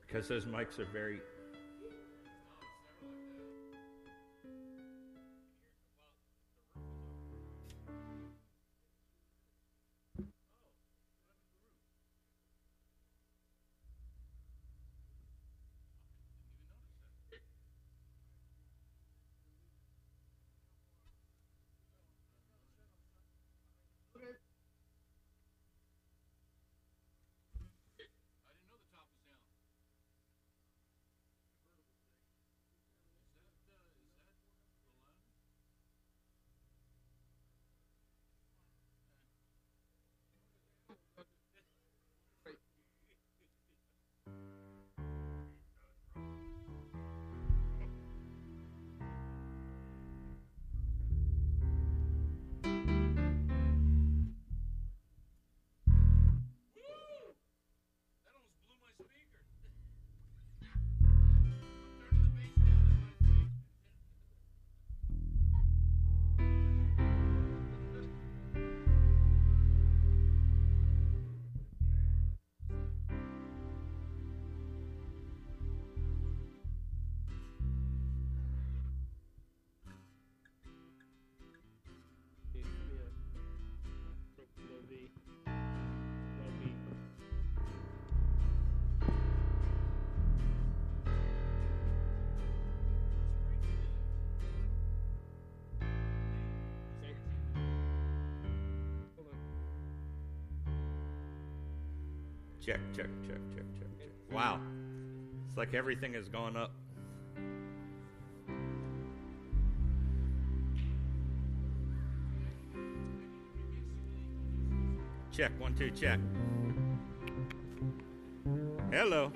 because those mics are very... Check. Wow. It's like everything has gone up. Check, 1, 2, check. Hello.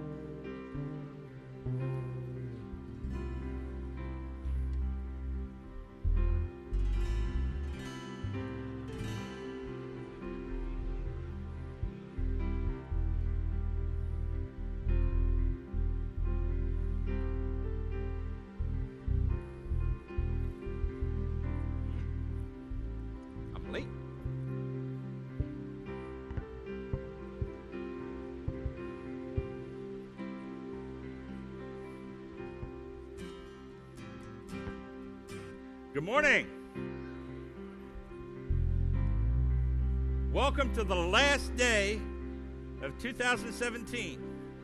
Good morning. Welcome to the last day of 2017.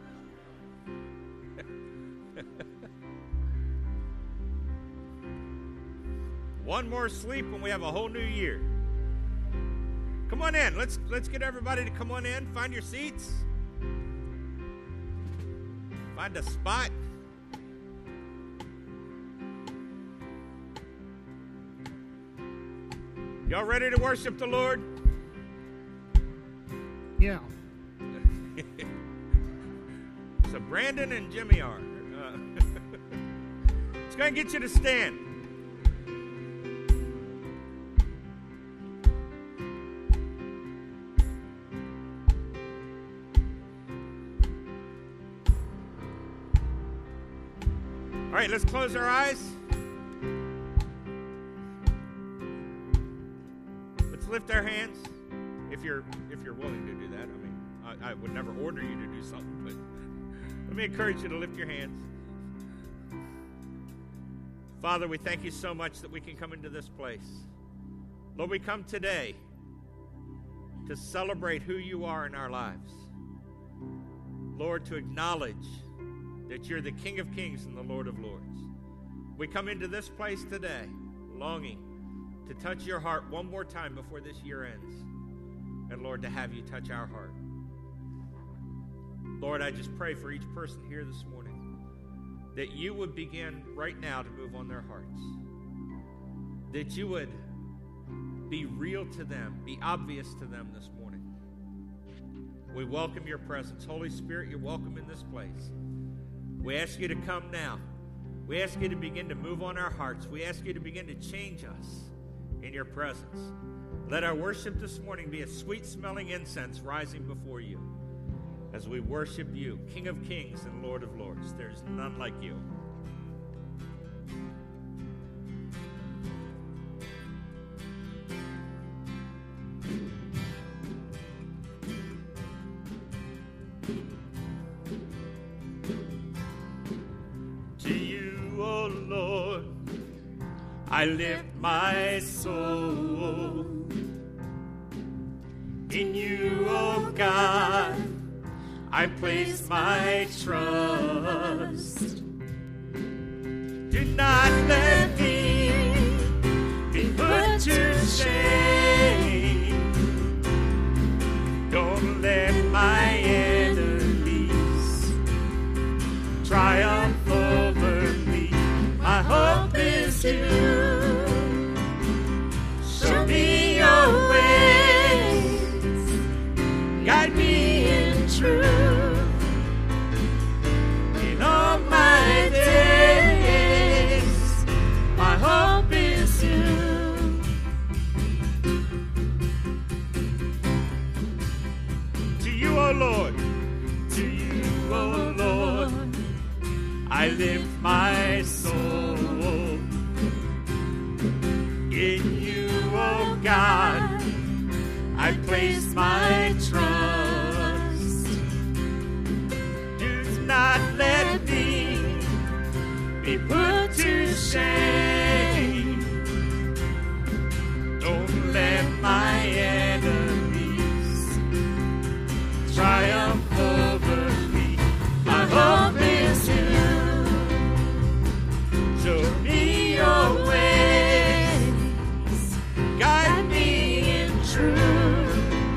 One more sleep and we have a whole new year. Come on in. Let's get everybody to come on in. Find your seats. Find a spot. Y'all ready to worship the Lord? Yeah. So Brandon and Jimmy are. It's going to get you to stand. All right, let's close our eyes. Lift our hands if you're willing to do that. I mean, I would never order you to do something, but let me encourage you to lift your hands. Father, we thank you so much that we can come into this place. Lord, we come today to celebrate who you are in our lives. Lord, to acknowledge that you're the King of Kings and the Lord of Lords. We come into this place today longing to touch your heart one more time before this year ends. And Lord, to have you touch our heart. Lord, I just pray for each person here this morning that you would begin right now to move on their hearts. That you would be real to them, be obvious to them this morning. We welcome your presence. Holy Spirit, you're welcome in this place. We ask you to come now. We ask you to begin to move on our hearts. We ask you to begin to change us in your presence. Let our worship this morning be a sweet-smelling incense rising before you as we worship you, King of Kings and Lord of Lords. There's none like you. I lift my soul. In you, oh God, I place my trust. Do not let me be put to shame. Don't let my enemies triumph over me. My hope is you. Show me your ways. Guide me in truth. In all my days, my hope is you. To you, O Lord, to you, O Lord, I lift my soul. In you, O God, I place my trust. Do not let me be put to shame. Don't let my enemies triumph over me. My hope is you. Show me your ways. Guide me in truth.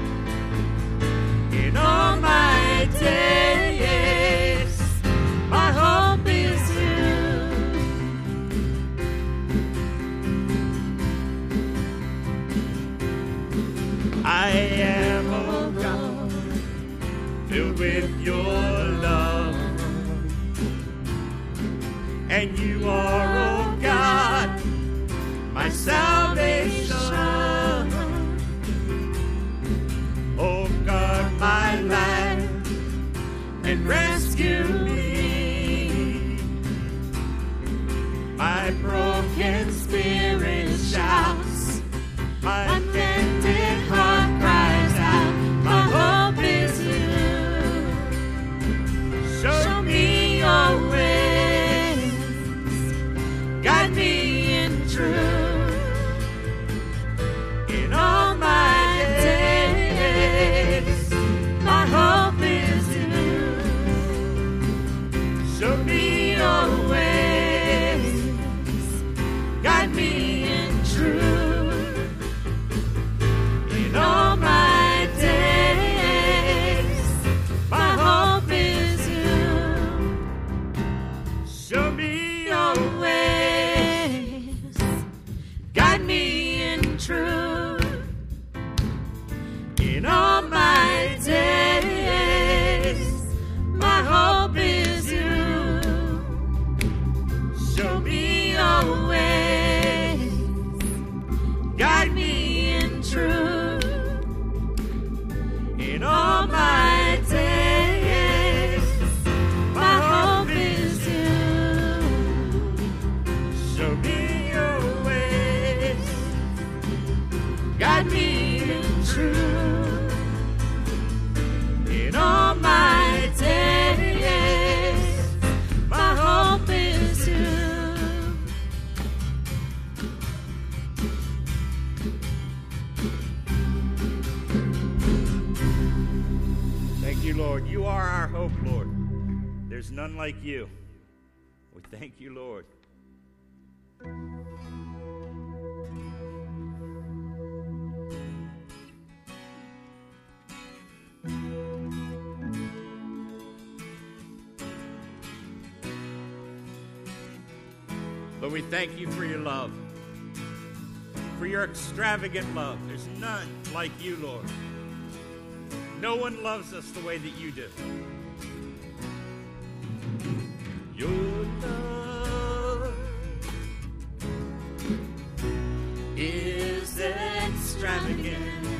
In all my days, my hope is you. I am, oh God, filled with your love. And you are, oh God, my salvation. Oh God, my life, and rescue me. My broken spirit shouts, my offended heart cries out, my hope is you. Show me your ways, guide me in truth. In all my days, my hope is you. Show me your ways, guide me in truth. In all my days, my hope is you. Show me your ways, guide me in truth. In all my days, my hope is you. Show me your ways, guide me in truth. In all my days, my hope is you. Show me your ways, guide me in truth. In all my days, my hope is you. Thank you, Lord. You are our hope, Lord. There's none like you. We thank you, Lord. Lord, we thank you for your love, for your extravagant love. There's none like you, Lord. No one loves us the way that you do. Your love is extravagant.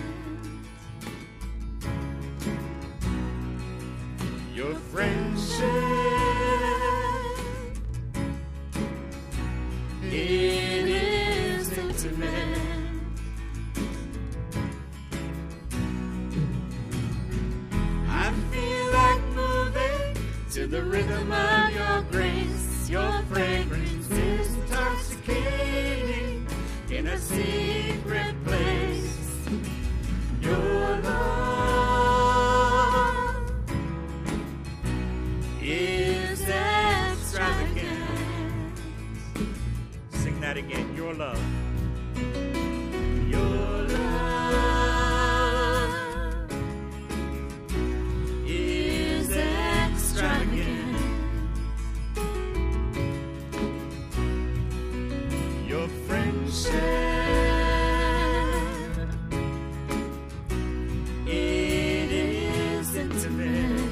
Your friendship, it is intimate. I feel like that again. Your love. Your love is extravagant. Your friendship, it is intimate.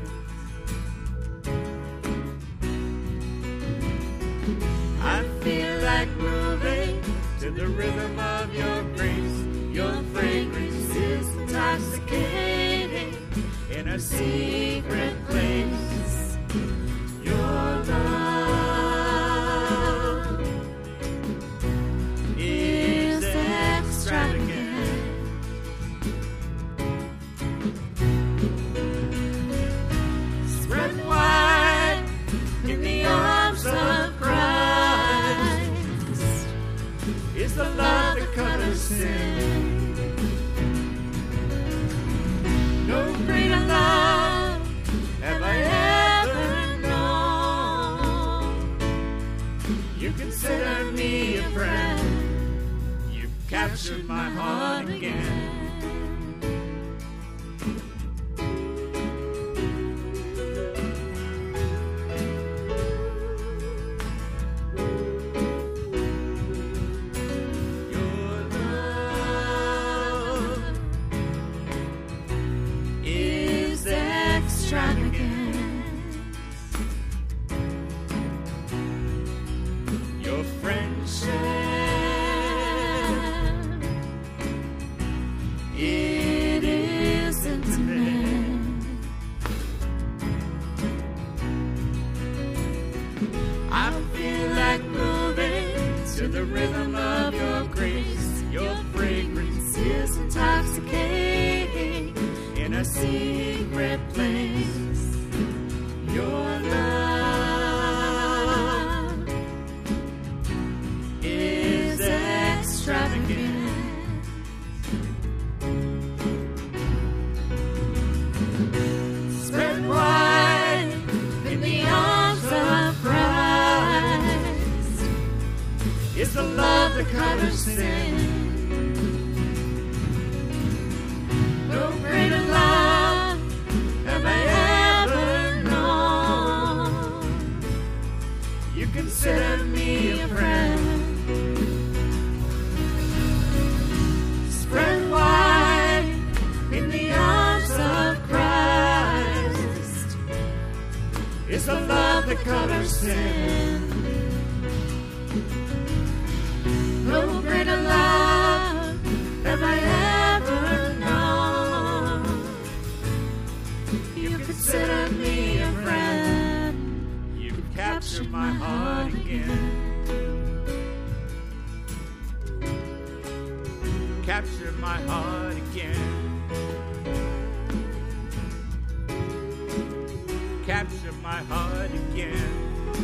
I feel like moving to the rhythm of your grace. Your fragrance is intoxicating In a secret place. Your love is extravagant. Spread wide in the arms of Christ is the love that covers sin. No greater love have I ever known. You consider me a friend. You've captured my heart again. Your love is extravagant. Your friendship, It is intimate. I feel like moving to the rhythm of your grace. Your fragrance is intoxicating in a secret place. Your love is extravagant. Spread wide in the arms of Christ is the love that covers sin. No greater love have I ever known. You consider me a friend. Spread wide in the arms of Christ Is the love that covers sin. No greater love have I ever known. You consider me a friend. You've captured my heart again. Capture my heart again. Capture my heart again.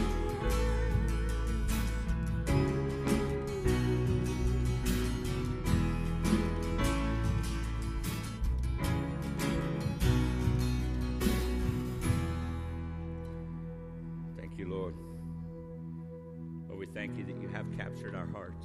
Thank you, Lord. Lord, we thank you that you have captured our hearts.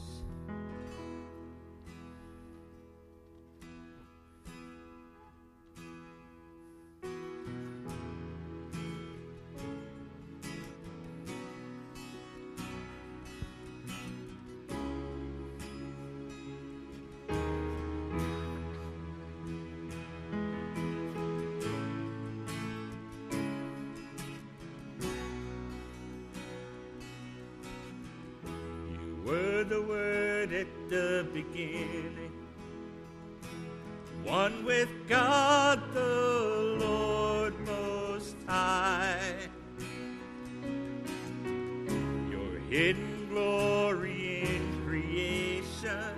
Were the Word at the beginning, one with God the Lord Most High. Your hidden glory in creation,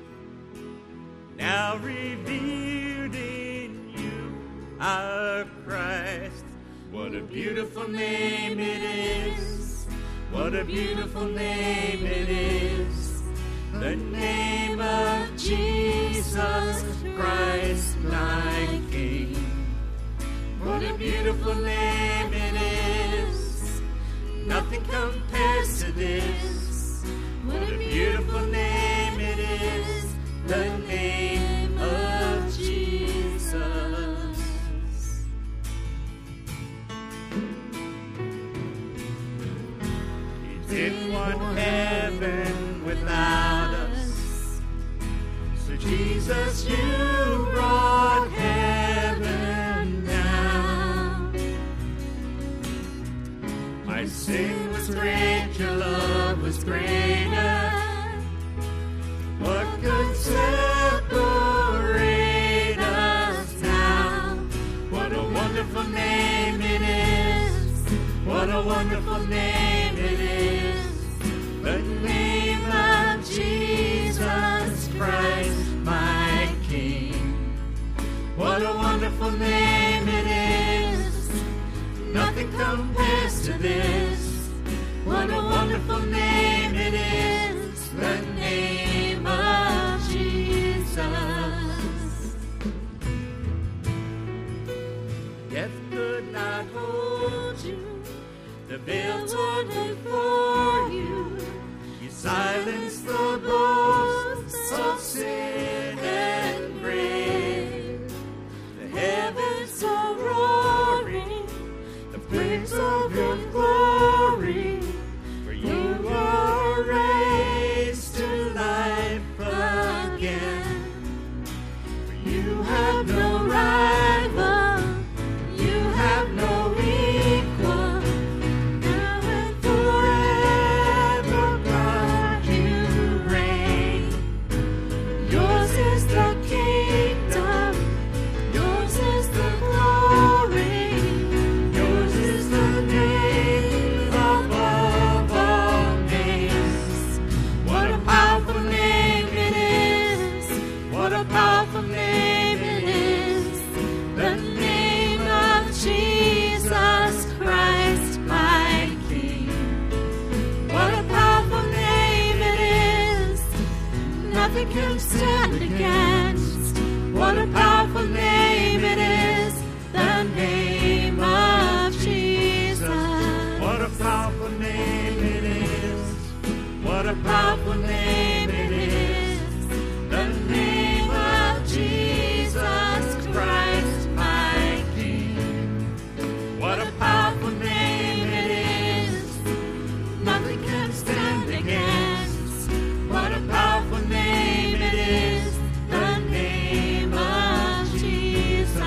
now revealed in you, our Christ. What a beautiful name it is. What a beautiful name it is, the name of Jesus Christ, my King. What a beautiful name it is, nothing compares to this. What a beautiful name it is, the name of Jesus. He didn't want heaven without us. So Jesus, you brought heaven down. My sin was great, your love was greater. What could separate us now? What a wonderful name it is. What a wonderful name it is. The name of Jesus Christ, my King. What a wonderful name it is. Nothing compares to this. What a wonderful name it is. The name of Jesus. Death could not hold you. The veil torn before you. You silenced the boasts of sin and grave. The heavens are roaring, the praise of your glory. For you are raised to life again. For you have no rival, you have no equal. Now and forever, God, you reign. Yours is the kingdom, yours is the glory, yours is the name above all names. What a powerful name it is. What a powerful name it is. The name of Jesus Christ, my King. What a powerful name it is. Nothing can stand against. What a powerful name it is. The name of Jesus. What a powerful name it is. What a powerful name it is. The name of Jesus Christ, my King. What a powerful name it is. Nothing can stand against. What a powerful name it is. The name of Jesus.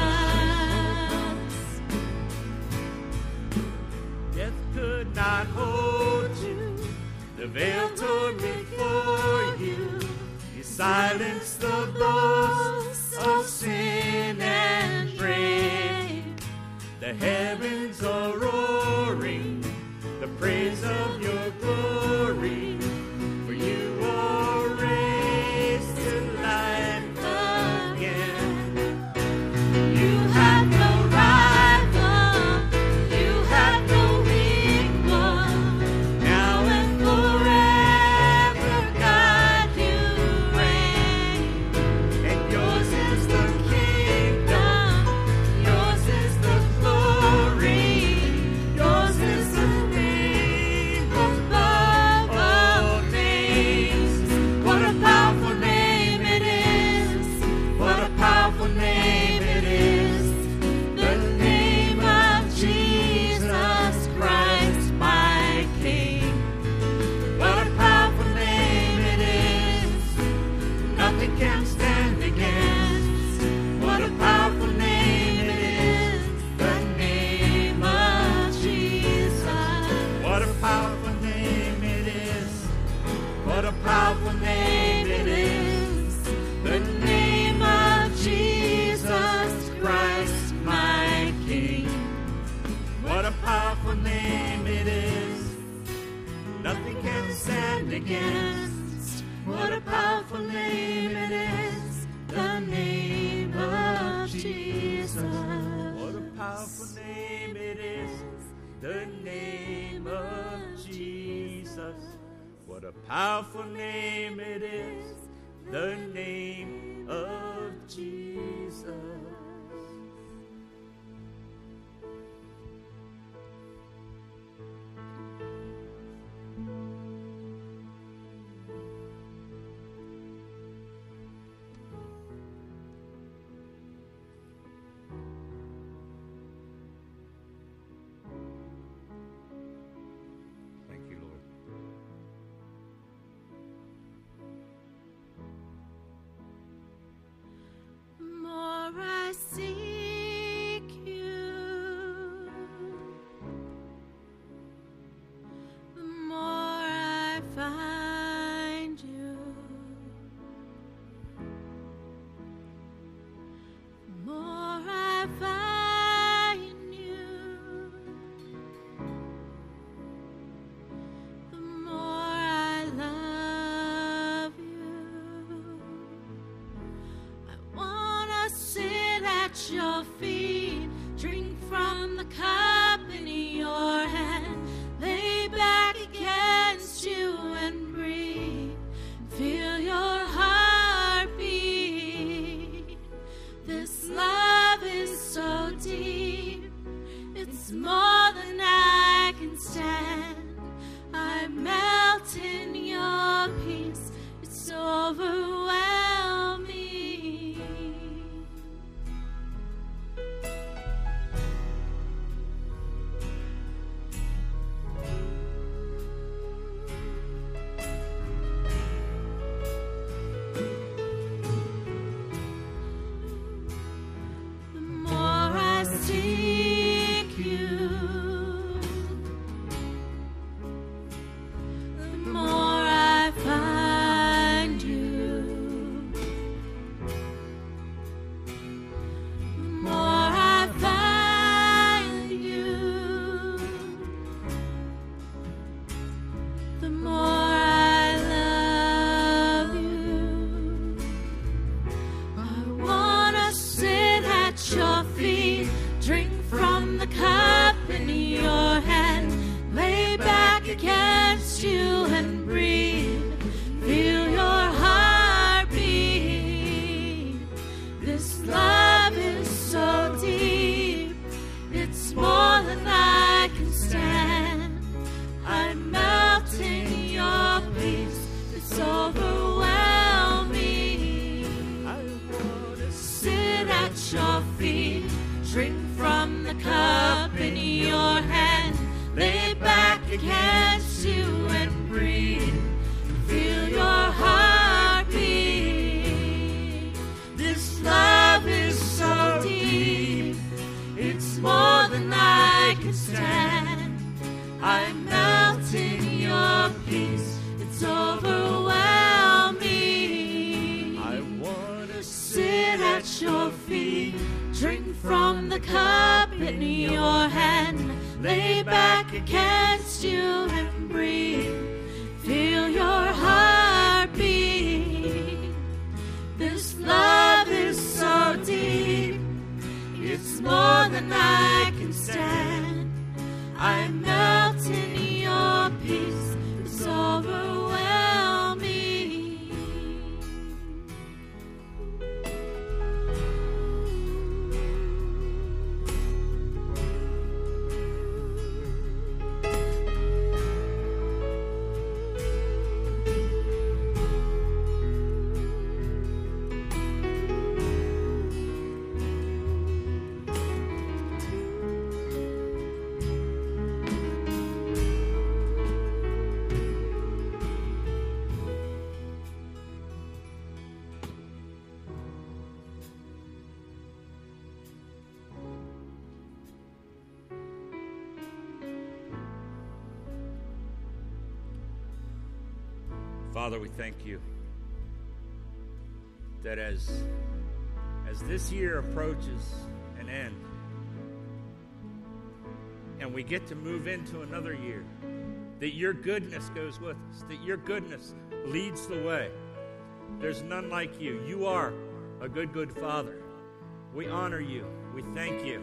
Death could not hold you. The veil torn before you. You silenced the boasts of sin and grave. The heavens are roaring, the praise of your glory. For you are raised to life again. You have no rival, you have no equal. Now and forever, God, you reign. And yours is the kingdom, yours is the glory, yours is the name above all names. What a powerful name it is. What a powerful name it is. The name of Jesus Christ, my King. What a powerful name it is. Nothing can stand against. What a powerful name it is. The name of Jesus. What a powerful name it is. What a powerful name it is. The name of Jesus Christ, my King. What a powerful name it is. Nothing can stand against. What a powerful name it is. The name of Jesus. What a powerful name it is. The name of Jesus. What a powerful name it is. The name of Jesus. your feet, drink from the cup in your hand, lay back against you and breathe. Feel your heart beat. This love is so deep, it's more than I can stand. I melt in your peace, it's overwhelming. The more I seek you, the more I find you. The more I find you, the more I love you. I wanna sit at your feet, drink from the cup in your hand, lay back against you and breathe. Feel your heart beat. This love is so deep, it's more than I can stand. I melt in your peace, it's overwhelming. I wanna sit at your feet, drink from the cup in your hand, lay back against you and breathe. Feel your heart beat. This love is so deep, it's more than I can stand. I melt in your peace, it's overwhelming. I wanna sit at your feet, drink from the cup in your hand, lay back against you and breathe. Feel your heart beat. This love is so deep, it's more than I can stand. I melt in your peace, it's overwhelming. Father, we thank you that as this year approaches an end and we get to move into another year, that your goodness goes with us, that your goodness leads the way. There's none like you. You are a good, good Father. We honor you. We thank you.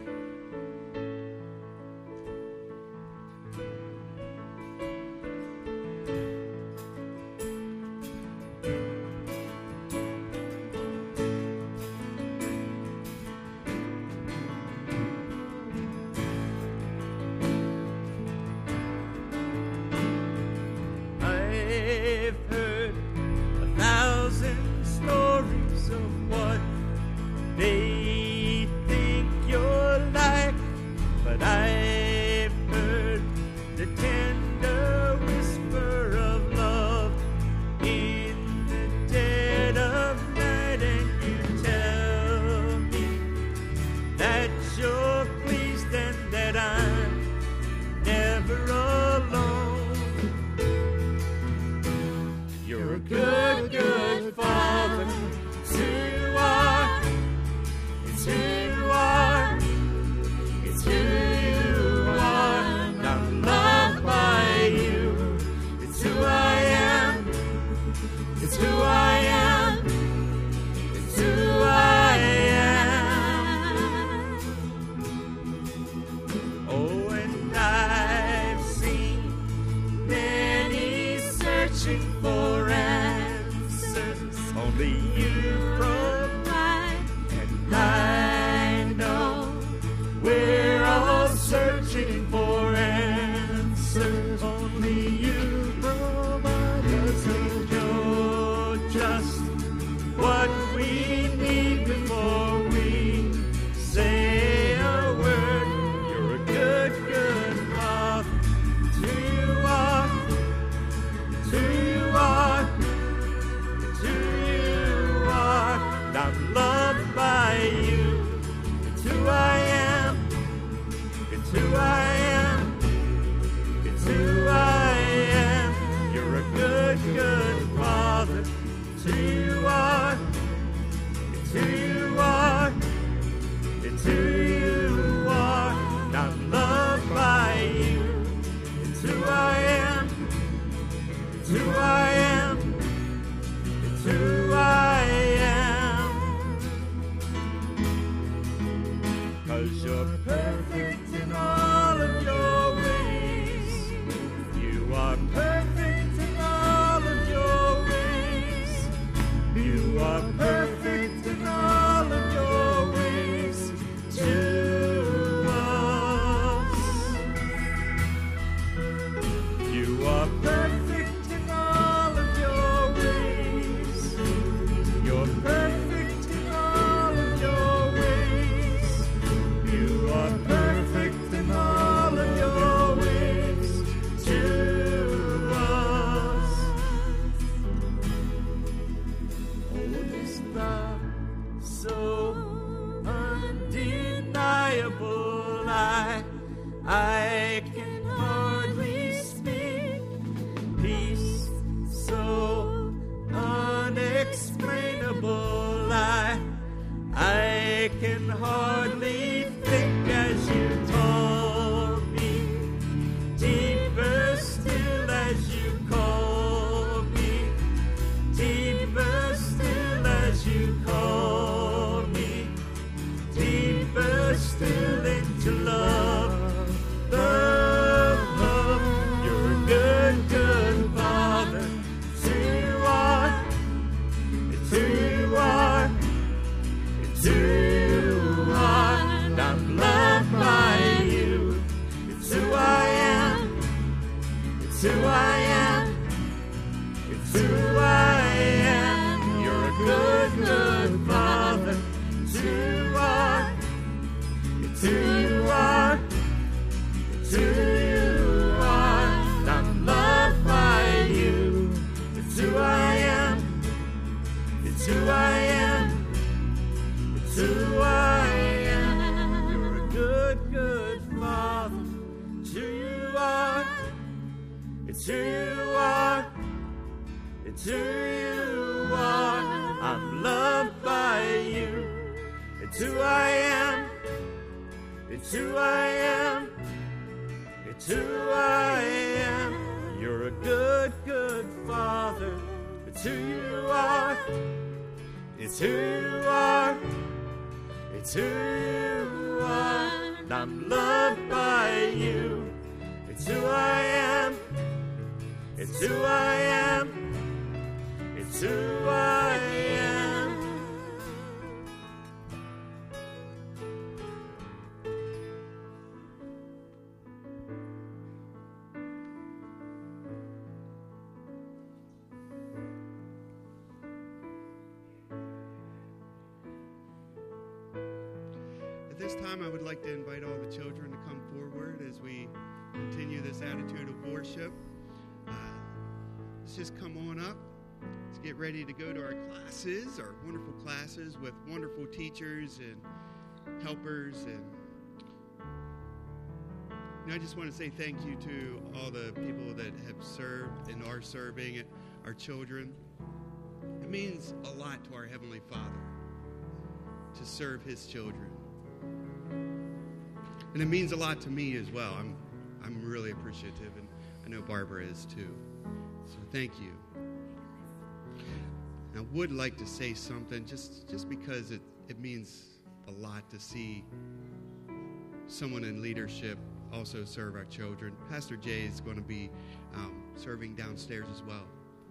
I've heard 1,000 stories of what they think you're like. searching for answers. Only you provide, and I know we're all searching for answers. Only you provide, 'cause you're just what we need before we say a word. You're a good, good Father. It's who you are. It's who you are. It's who you are. And I'm loved by you. It's who I am. It's who I am. It's who I am. You're a good, good Father. It's who you are. It's who you are. It's who you are. And I'm loved by you. It's who I am. It's who I am. It's who I am. 'Cause you're perfect in all of your ways. You are perfect in all of your ways. You are perfect in all of your ways to us. You are perfect in all of your ways. You're perfect in all of your ways. You are perfect in all of your ways to us. Oh, this love so undeniable, I can hardly speak. Peace so unexplainable, I can hardly think as you told me. Deeper still as you call me. Deeper still as you call me. Deeper still into love. Love. You're a good, good Father. It's who you are. It's who you are. It's who you are. And I'm loved by you. It's who I am. It's who I am. It's who I am. You're a good, good Father. It's who you are. It's who you are. It's who you are. And I'm loved by you. It's who I am. It's who I am. It's who I am. You're a good, good Father. It's who you are. It's who you are. It's who you are. I'm loved by you. It's who I am. It's who I am. It's who I am. You're a good, good Father. It's who you are. It's who you are. It's who you are. And I'm loved by you. It's who I am. It's who I am. It's who I am. At this time, I would like to invite all the children to come forward as we continue this attitude of worship. Let's just come on up. Let's get ready to go to our classes, our wonderful classes with wonderful teachers and helpers. And I just want to say thank you to all the people that have served and are serving our children. It means a lot to our Heavenly Father to serve His children. And it means a lot to me as well. I'm really appreciative, and I know Barbara is too. So thank you. And I would like to say something just because it means a lot to see someone in leadership also serve our children. Pastor Jay is going to be serving downstairs as well.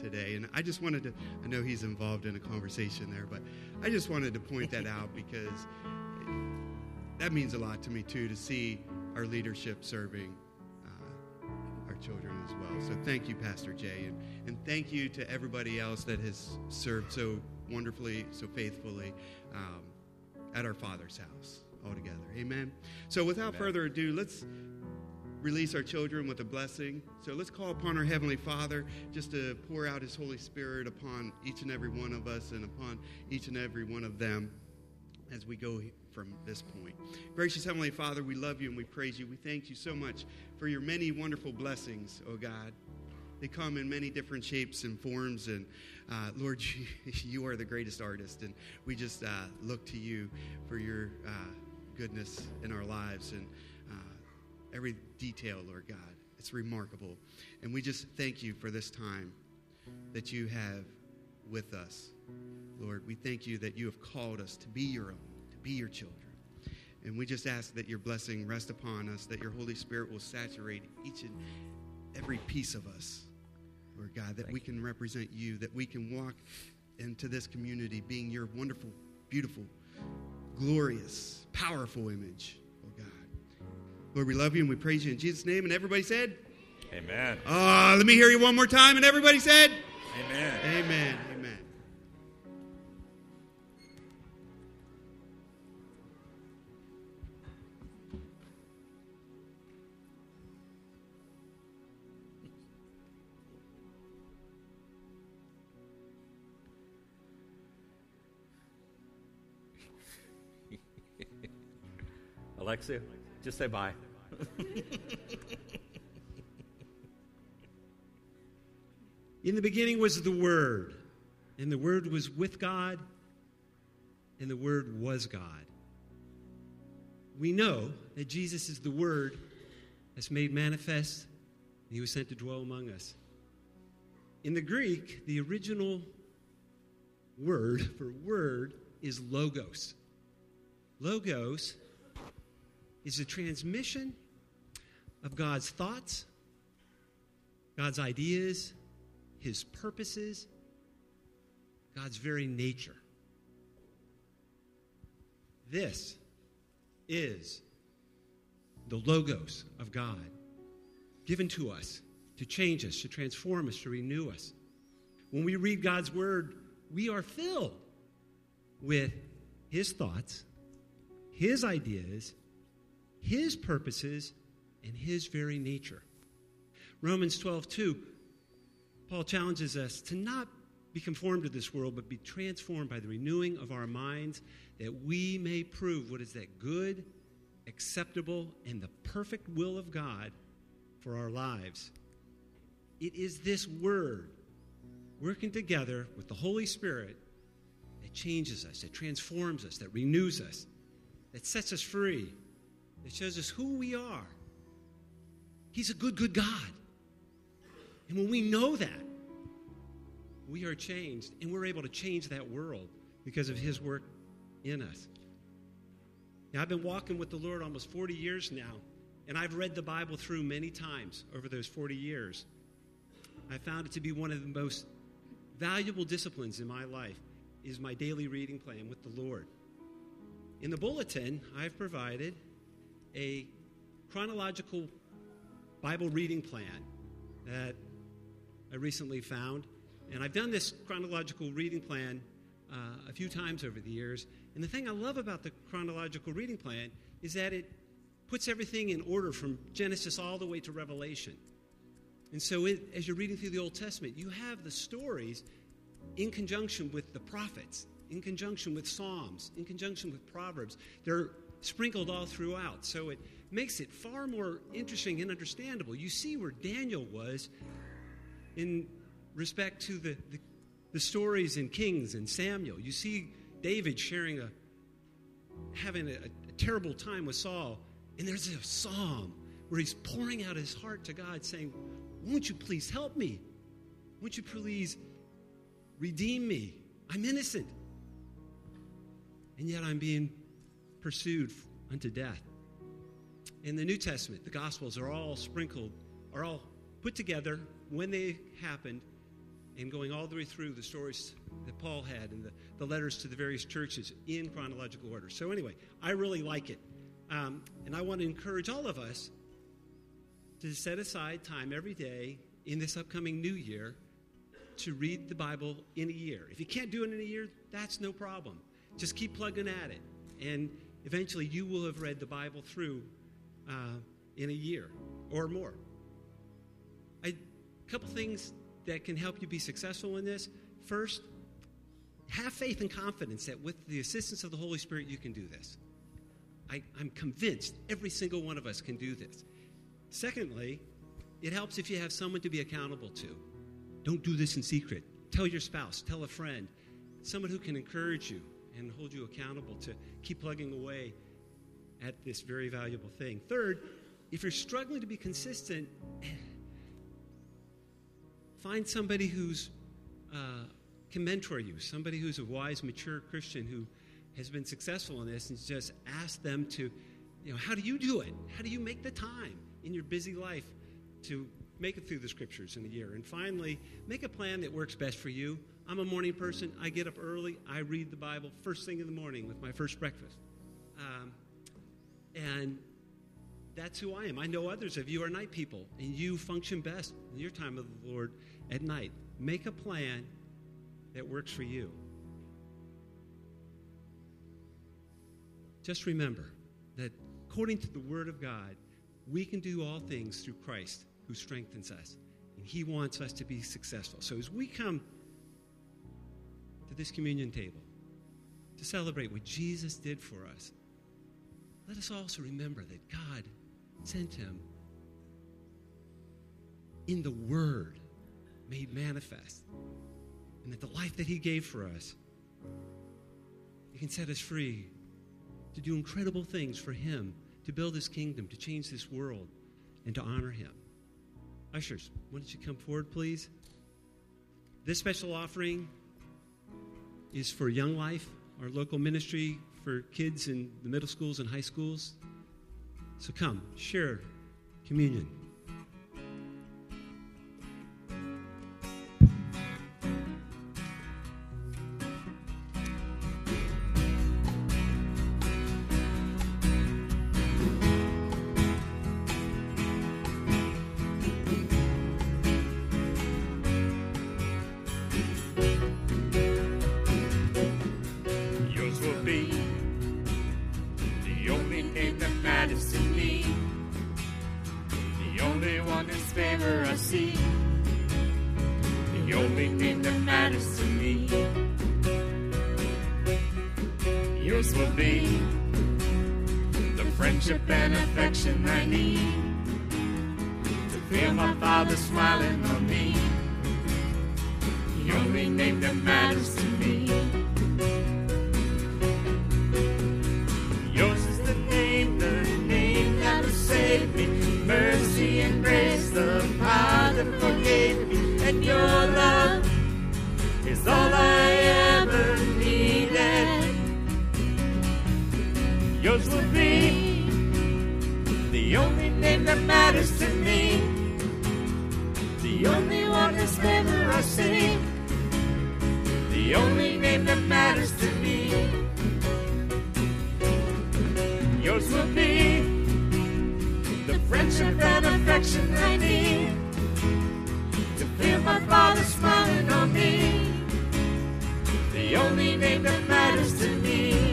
today. And I just wanted to, I know he's involved in a conversation there, but I just wanted to point that out because that means a lot to me, too, to see our leadership serving our children as well. So thank you, Pastor Jay, and thank you to everybody else that has served so wonderfully, so faithfully at our Father's house altogether. Amen. So without further ado, let's release our children with a blessing. So let's call upon our Heavenly Father just to pour out His Holy Spirit upon each and every one of us and upon each and every one of them as we go from this point. Gracious Heavenly Father, we love you and we praise you. We thank you so much for your many wonderful blessings, oh God. They come in many different shapes and forms, and Lord, you are the greatest artist, and we just look to you for your goodness in our lives and every detail, Lord God. It's remarkable. And we just thank you for this time that you have with us. Lord, we thank you that you have called us to be your own, to be your children. And we just ask that your blessing rest upon us, that your Holy Spirit will saturate each and every piece of us, Lord God, that we can represent you, that we can walk into this community being your wonderful, beautiful, glorious, powerful image, oh God. Lord, we love you and we praise you in Jesus' name. And everybody said? Amen. Let me hear you one more time. And everybody said? Amen. Amen. Amen. Alexia, just say bye. In the beginning was the Word, and the Word was with God, and the Word was God. We know that Jesus is the Word that's made manifest, and He was sent to dwell among us. In the Greek, the original word for word is logos. Logos is a transmission of God's thoughts, God's ideas, His purposes, God's very nature. This is the logos of God, given to us to change us, to transform us, to renew us. When we read God's word, we are filled with His thoughts, His ideas, His purposes, and His very nature. Romans 12:2, Paul challenges us to not be conformed to this world, but be transformed by the renewing of our minds, that we may prove what is that good, acceptable, and the perfect will of God for our lives. It is this word working together with the Holy Spirit that changes us, that transforms us, that renews us, that sets us free, that shows us who we are. He's a good, good God. And when we know that, we are changed, and we're able to change that world because of His work in us. Now, I've been walking with the Lord almost 40 years now, and I've read the Bible through many times over those 40 years. I found it to be one of the most valuable disciplines in my life is my daily reading plan with the Lord. In the bulletin, I've provided a chronological Bible reading plan that I recently found. And I've done this chronological reading plan a few times over the years. And the thing I love about the chronological reading plan is that it puts everything in order from Genesis all the way to Revelation. And so as you're reading through the Old Testament, you have the stories in conjunction with the prophets, in conjunction with Psalms, in conjunction with Proverbs. They're sprinkled all throughout. So it makes it far more interesting and understandable. You see where Daniel was in respect to the stories in Kings and Samuel. You see David having a terrible time with Saul, and there's a psalm where he's pouring out his heart to God saying, won't you please help me? Won't you please redeem me? I'm innocent. And yet I'm being pursued unto death. In the New Testament, the Gospels are all sprinkled, are all put together when they happened and going all the way through the stories that Paul had and the letters to the various churches in chronological order. So anyway, I really like it. And I want to encourage all of us to set aside time every day in this upcoming new year to read the Bible in a year. If you can't do it in a year, that's no problem. Just keep plugging at it. And eventually you will have read the Bible through in a year or more. A couple things that can help you be successful in this. First, have faith and confidence that with the assistance of the Holy Spirit, you can do this. I'm convinced every single one of us can do this. Secondly, it helps if you have someone to be accountable to. Don't do this in secret. Tell your spouse, tell a friend, someone who can encourage you and hold you accountable to keep plugging away at this very valuable thing. Third, if you're struggling to be consistent, find somebody who's can mentor you, somebody who's a wise, mature Christian who has been successful in this, and just ask them to, how do you do it? How do you make the time in your busy life to make it through the scriptures in a year? And finally, make a plan that works best for you. I'm a morning person. I get up early. I read the Bible first thing in the morning with my first breakfast. And that's who I am. I know others of you are night people, and you function best in your time of the Lord at night. Make a plan that works for you. Just remember that according to the Word of God, we can do all things through Christ who strengthens us. And He wants us to be successful. So as we come to this communion table to celebrate what Jesus did for us, let us also remember that God sent Him in the Word made manifest, and that the life that He gave for us, He can set us free to do incredible things for Him, to build His kingdom, to change this world, and to honor Him. Ushers, why don't you come forward, please? This special offering is for Young Life, our local ministry for kids in the middle schools and high schools. So come, share communion. I need to feel my Father smiling on me. The only name that matters to me. Yours is the name that will save me. Mercy and grace, the power that forgave me. And your love is all I ever needed. Yours will be the only name that matters to me, the only one whose favor I seek, the only name that matters to me. Yours will be the friendship and affection I need to feel my Father smiling on me, the only name that matters to me.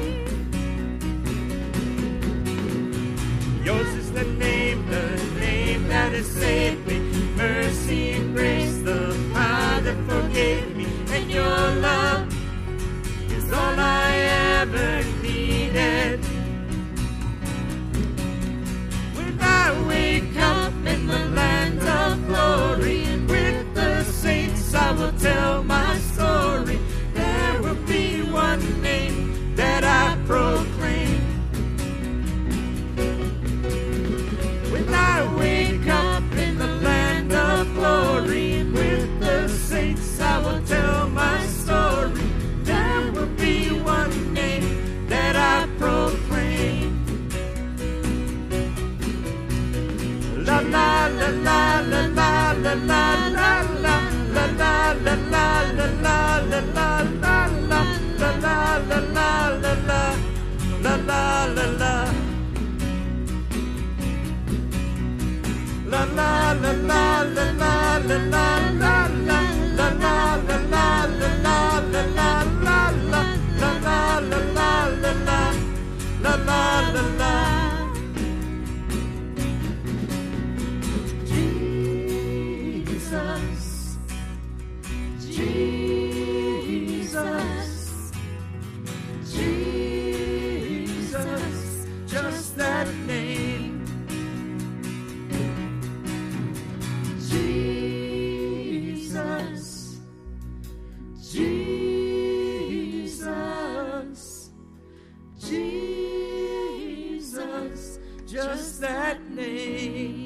Yours is the name that has saved me. Mercy and grace, the power that forgave me. And your love is all I ever needed. When I wake up in the land of Jesus, Jesus, just that name. Jesus, Jesus, Jesus, just that name.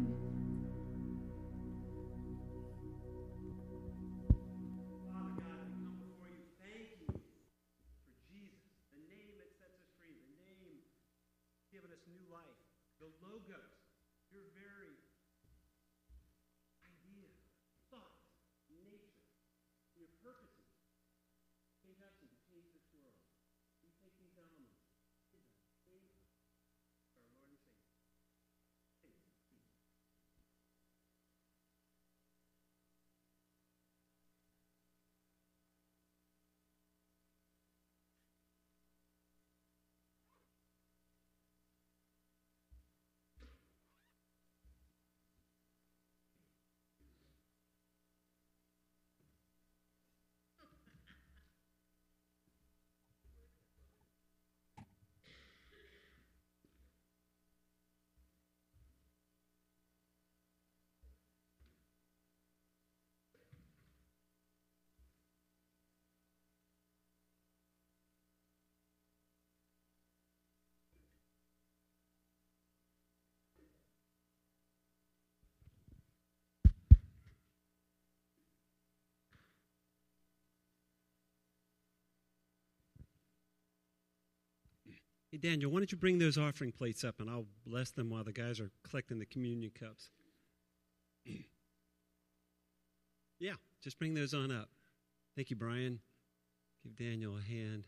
Hey, Daniel, why don't you bring those offering plates up, and I'll bless them while the guys are collecting the communion cups. Yeah, just bring those on up. Thank you, Brian. Give Daniel a hand.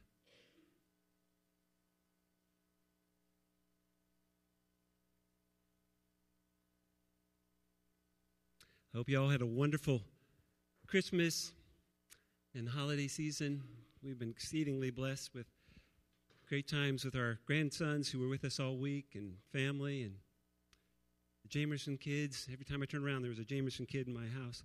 I hope you all had a wonderful Christmas and holiday season. We've been exceedingly blessed with great times with our grandsons who were with us all week, and family, and the Jamerson kids. Every time I turn around, there was a Jamerson kid in my house.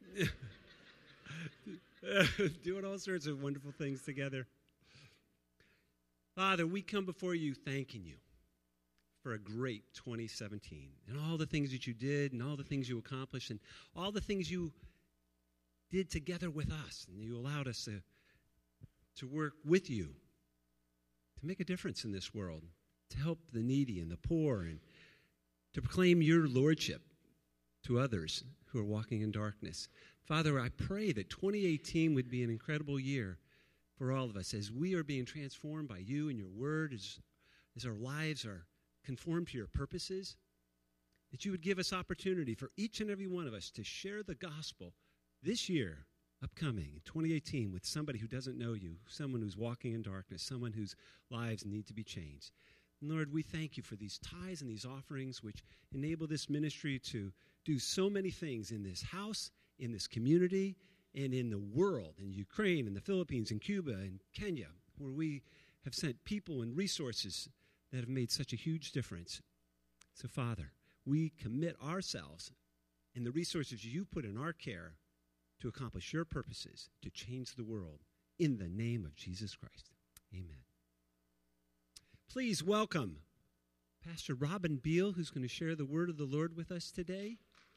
Doing all sorts of wonderful things together. Father, we come before you thanking you for a great 2017 and all the things that you did and all the things you accomplished and all the things you did together with us, and you allowed us to work with you to make a difference in this world, to help the needy and the poor, and to proclaim your lordship to others who are walking in darkness. Father, I pray that 2018 would be an incredible year for all of us as we are being transformed by you and your word, as our lives are conformed to your purposes, that you would give us opportunity for each and every one of us to share the gospel this year, upcoming in 2018, with somebody who doesn't know you, someone who's walking in darkness, someone whose lives need to be changed. And Lord, we thank you for these tithes and these offerings which enable this ministry to do so many things in this house, in this community, and in the world, in Ukraine, in the Philippines, in Cuba, and Kenya, where we have sent people and resources that have made such a huge difference. So, Father, we commit ourselves and the resources you put in our care to accomplish your purposes, to change the world, in the name of Jesus Christ. Amen. Please welcome Pastor Robin Beal, who's going to share the word of the Lord with us today.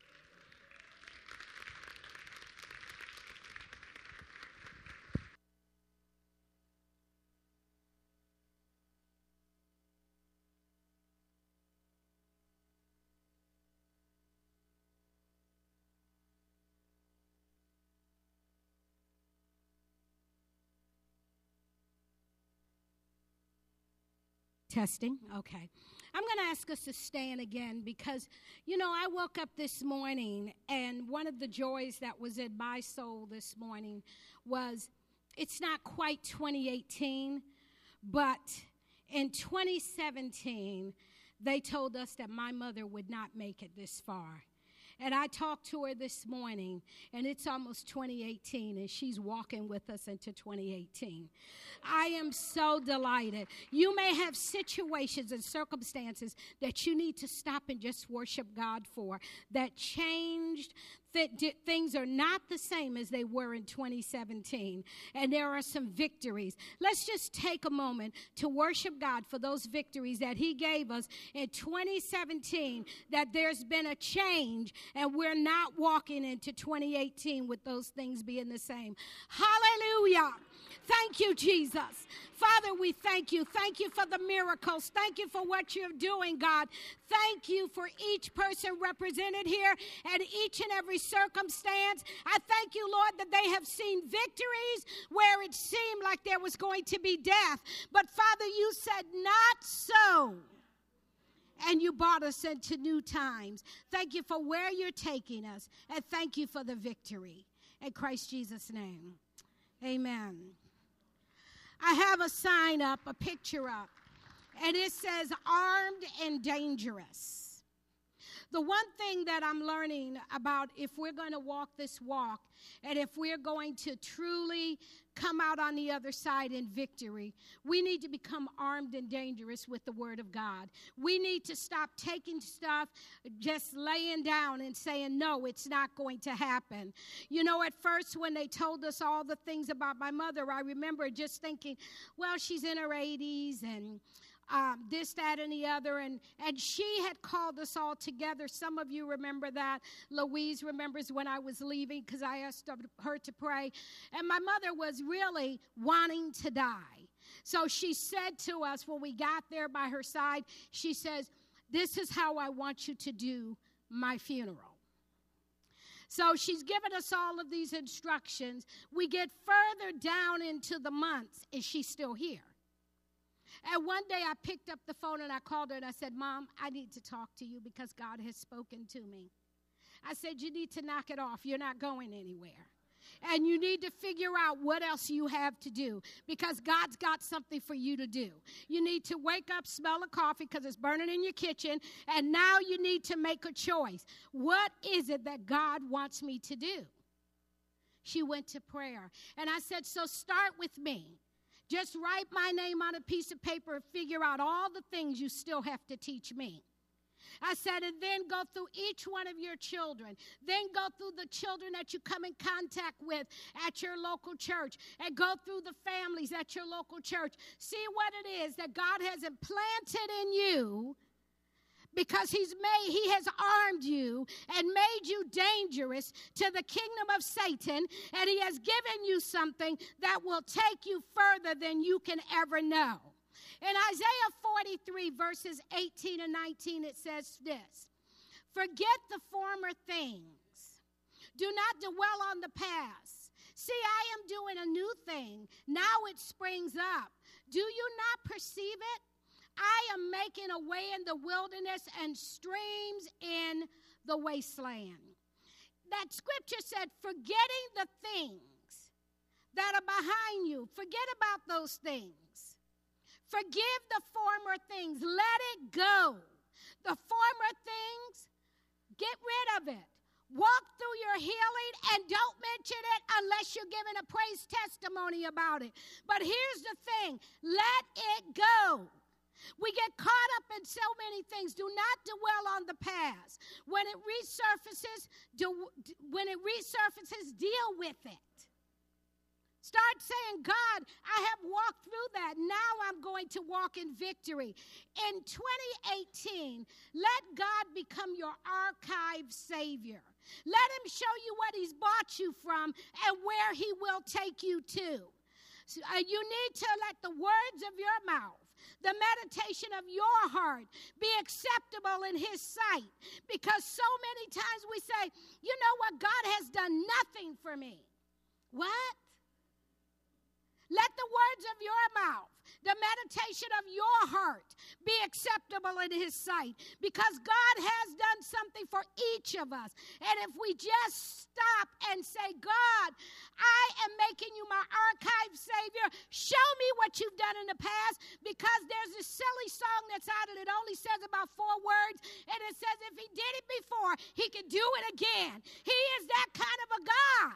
Testing. Okay. I'm going to ask us to stand again because, I woke up this morning and one of the joys that was in my soul this morning was it's not quite 2018, but in 2017, they told us that my mother would not make it this far. And I talked to her this morning, and it's almost 2018, and she's walking with us into 2018. I am so delighted. You may have situations and circumstances that you need to stop and just worship God for that changed things are not the same as they were in 2017, and there are some victories. Let's just take a moment to worship God for those victories that he gave us in 2017, that there's been a change, and we're not walking into 2018 with those things being the same. Hallelujah. Thank you, Jesus. Father, we thank you. Thank you for the miracles. Thank you for what you're doing, God. Thank you for each person represented here and each and every circumstance. I thank you, Lord, that they have seen victories where it seemed like there was going to be death. But, Father, you said not so. And you brought us into new times. Thank you for where you're taking us. And thank you for the victory. In Christ Jesus' name, amen. I have a sign up, a picture up, and it says armed and dangerous. The one thing that I'm learning about, if we're going to walk this walk, and if we're going to truly come out on the other side in victory, we need to become armed and dangerous with the Word of God. We need to stop taking stuff, just laying down and saying, no, it's not going to happen. You know, at first when they told us all the things about my mother, I remember just thinking, well, she's in her 80s and this, that, and the other, and she had called us all together. Some of you remember that. Louise remembers when I was leaving because I asked her to pray, and my mother was really wanting to die. So she said to us when we got there by her side, she says, this is how I want you to do my funeral. So she's given us all of these instructions. We get further down into the months, and she's still here. And one day I picked up the phone and I called her and I said, Mom, I need to talk to you because God has spoken to me. I said, you need to knock it off. You're not going anywhere. And you need to figure out what else you have to do because God's got something for you to do. You need to wake up, smell the coffee because it's burning in your kitchen, and now you need to make a choice. What is it that God wants me to do? She went to prayer. And I said, so start with me. Just write my name on a piece of paper and figure out all the things you still have to teach me. I said, and then go through each one of your children. Then go through the children that you come in contact with at your local church. And go through the families at your local church. See what it is that God has implanted in you, because he has armed you and made you dangerous to the kingdom of Satan, and he has given you something that will take you further than you can ever know. In Isaiah 43, verses 18 and 19, it says this: forget the former things. Do not dwell on the past. See, I am doing a new thing. Now it springs up. Do you not perceive it? I am making a way in the wilderness and streams in the wasteland. That scripture said, forgetting the things that are behind you. Forget about those things. Forgive the former things. Let it go. The former things, get rid of it. Walk through your healing and don't mention it unless you're giving a praise testimony about it. But here's the thing, let it go. We get caught up in so many things. Do not dwell on the past. When it resurfaces, deal with it. Start saying, God, I have walked through that. Now I'm going to walk in victory. In 2018, let God become your archive savior. Let him show you what he's bought you from and where he will take you to. So, you need to let the words of your mouth, the meditation of your heart, be acceptable in his sight. Because so many times we say, you know what, God has done nothing for me. What? Let the words of your mouth, the meditation of your heart, be acceptable in his sight. Because God has done something for each of us. And if we just stop and say, God, I am making you my archive savior. Show me what you've done in the past. Because there's this silly song that's out and it only says about 4 words. And it says if he did it before, he can do it again. He is that kind of a God.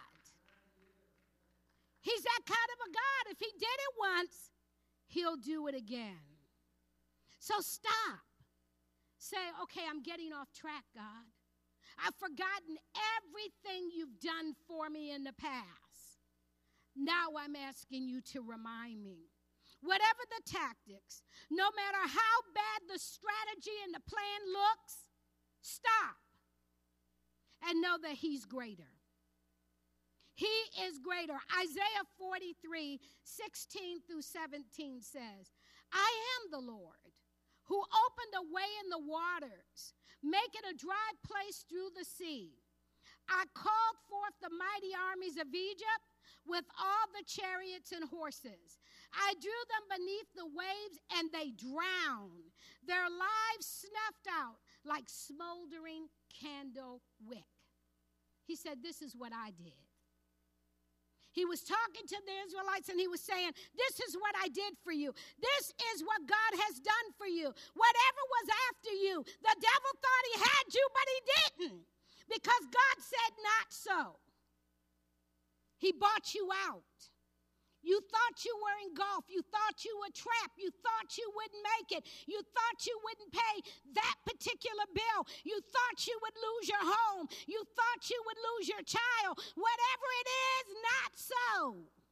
He's that kind of a God. If he did it once, he'll do it again. So stop. Say, okay, I'm getting off track, God. I've forgotten everything you've done for me in the past. Now I'm asking you to remind me. Whatever the tactics, no matter how bad the strategy and the plan looks, stop and know that he's greater. He is greater. Isaiah 43, 16 through 17 says, I am the Lord who opened a way in the waters, making a dry place through the sea. I called forth the mighty armies of Egypt with all the chariots and horses. I drew them beneath the waves, and they drowned. Their lives snuffed out like smoldering candle wick. He said, this is what I did. He was talking to the Israelites, and he was saying, this is what I did for you. This is what God has done for you. Whatever was after you, the devil thought he had you, but he didn't, because God said not so. He bought you out. You thought you were engulfed. You thought you were trapped. You thought you wouldn't make it. You thought you wouldn't pay that particular bill. You thought you would lose your home. You thought you would lose your child. Whatever it is, not so.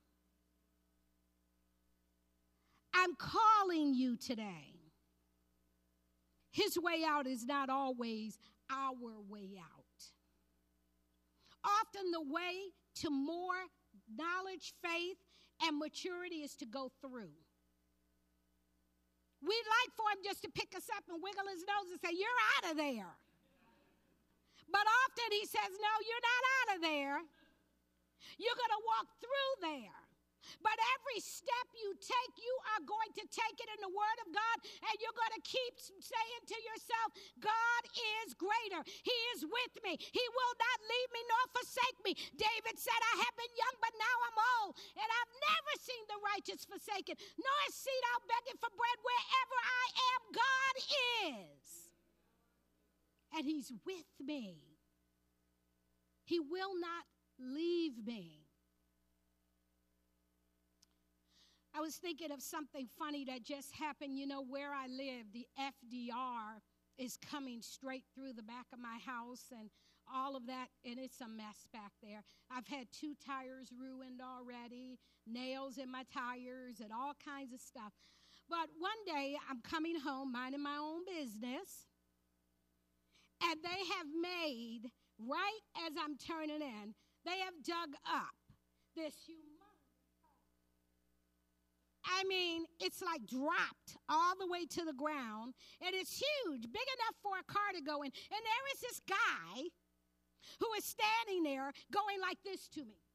I'm calling you today. His way out is not always our way out. Often the way to more knowledge, faith, and maturity is to go through. We'd like for him just to pick us up and wiggle his nose and say, you're out of there. But often he says, no, you're not out of there. You're going to walk through there. But every step you take, you are going to take it in the Word of God, and you're going to keep saying to yourself, God is greater. He is with me. He will not leave me nor forsake me. David said, I have been young, but now I'm old, and I've never seen the righteous forsaken, nor a seed out begging for bread. Wherever I am, God is. And he's with me. He will not leave me. I was thinking of something funny that just happened. You know, where I live, the FDR is coming straight through the back of my house and all of that, and it's a mess back there. I've had 2 tires ruined already, nails in my tires, and all kinds of stuff. But one day, I'm coming home, minding my own business, and they have made, right as I'm turning in, they have dug up this it's like dropped all the way to the ground, and it's huge, big enough for a car to go in. And there is this guy who is standing there going like this to me.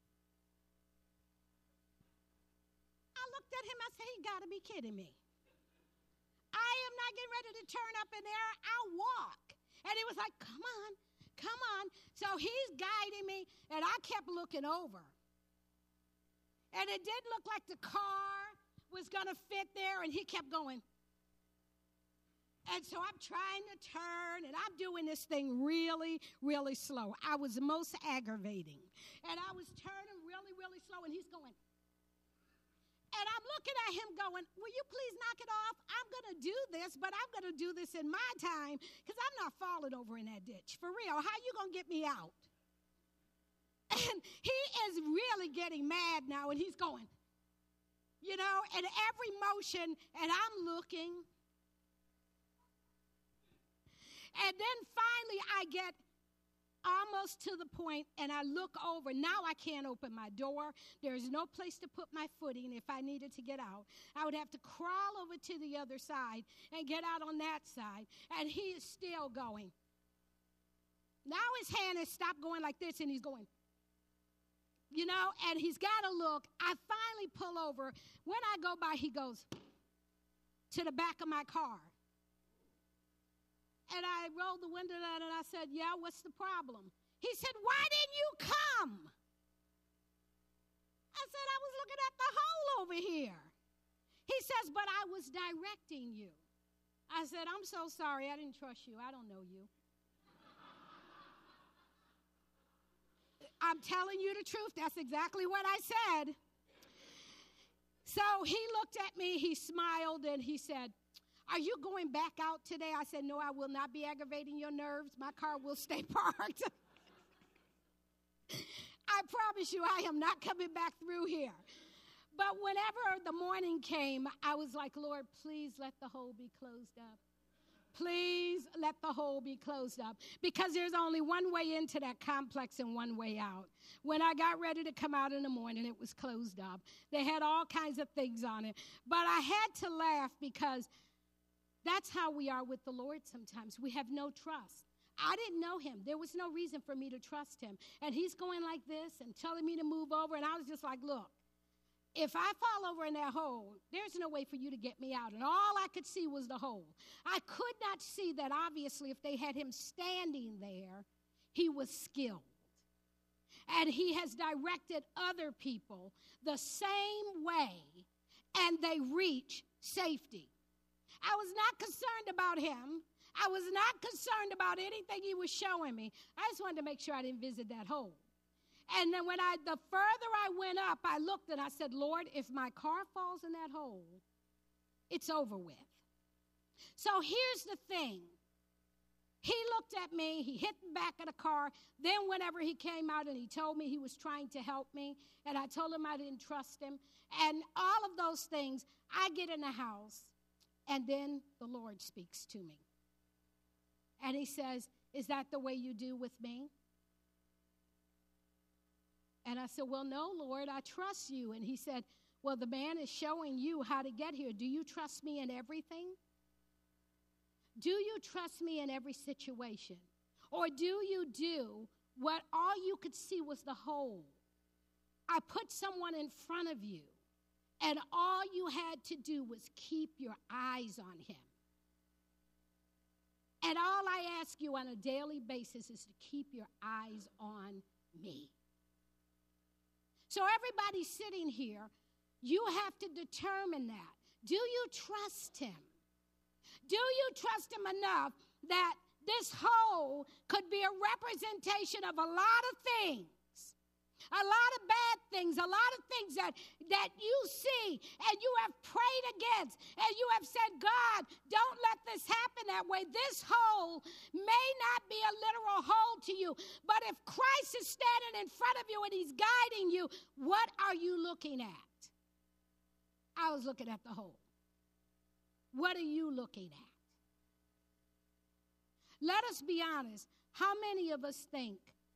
I looked at him, I said, he got to be kidding me. I am not getting ready to turn up in there. I'll walk. And he was like, come on, come on. So he's guiding me, and I kept looking over. And it didn't look like the car was going to fit there, and he kept going. And so I'm trying to turn, and I'm doing this thing really, really slow. I was most aggravating. And I was turning really, really slow, and he's going. And I'm looking at him going, will you please knock it off? I'm going to do this, but I'm going to do this in my time, because I'm not falling over in that ditch. For real, how you going to get me out? And he is really getting mad now, and he's going. You know, and every motion, and I'm looking. And then finally I get almost to the point, and I look over. Now I can't open my door. There's no place to put my footing if I needed to get out. I would have to crawl over to the other side and get out on that side. And he is still going. Now his hand has stopped going like this, and he's going. You know, and he's got to look. I finally pull over. When I go by, he goes to the back of my car. And I rolled the window down, and I said, yeah, what's the problem? He said, why didn't you come? I said, I was looking at the hole over here. He says, but I was directing you. I said, I'm so sorry. I didn't trust you. I don't know you. I'm telling you the truth. That's exactly what I said. So he looked at me, he smiled, and he said, are you going back out today? I said, no, I will not be aggravating your nerves. My car will stay parked. I promise you, I am not coming back through here. But whenever the morning came, I was like, Lord, please let the hole be closed up. Please let the hole be closed up, because there's only one way into that complex and one way out. When I got ready to come out in the morning, it was closed up. They had all kinds of things on it. But I had to laugh, because that's how we are with the Lord sometimes. We have no trust. I didn't know him. There was no reason for me to trust him. And he's going like this and telling me to move over. And I was just like, look, if I fall over in that hole, there's no way for you to get me out. And all I could see was the hole. I could not see that, obviously, if they had him standing there, he was skilled. And he has directed other people the same way, and they reach safety. I was not concerned about him. I was not concerned about anything he was showing me. I just wanted to make sure I didn't visit that hole. And then the further I went up, I looked and I said, Lord, if my car falls in that hole, it's over with. So here's the thing. He looked at me. He hit the back of the car. Then whenever he came out and he told me he was trying to help me, and I told him I didn't trust him, and all of those things, I get in the house, and then the Lord speaks to me. And he says, is that the way you do with me? And I said, well, no, Lord, I trust you. And he said, well, the man is showing you how to get here. Do you trust me in everything? Do you trust me in every situation? Or do you do what all you could see was the hole? I put someone in front of you, and all you had to do was keep your eyes on him. And all I ask you on a daily basis is to keep your eyes on me. So everybody sitting here, you have to determine that. Do you trust him? Do you trust him enough that this hole could be a representation of a lot of things? A lot of bad things, a lot of things that you see and you have prayed against, and you have said, God, don't let this happen that way. This hole may not be a literal hole to you, but if Christ is standing in front of you and he's guiding you, what are you looking at? I was looking at the hole. What are you looking at? Let us be honest. How many of us think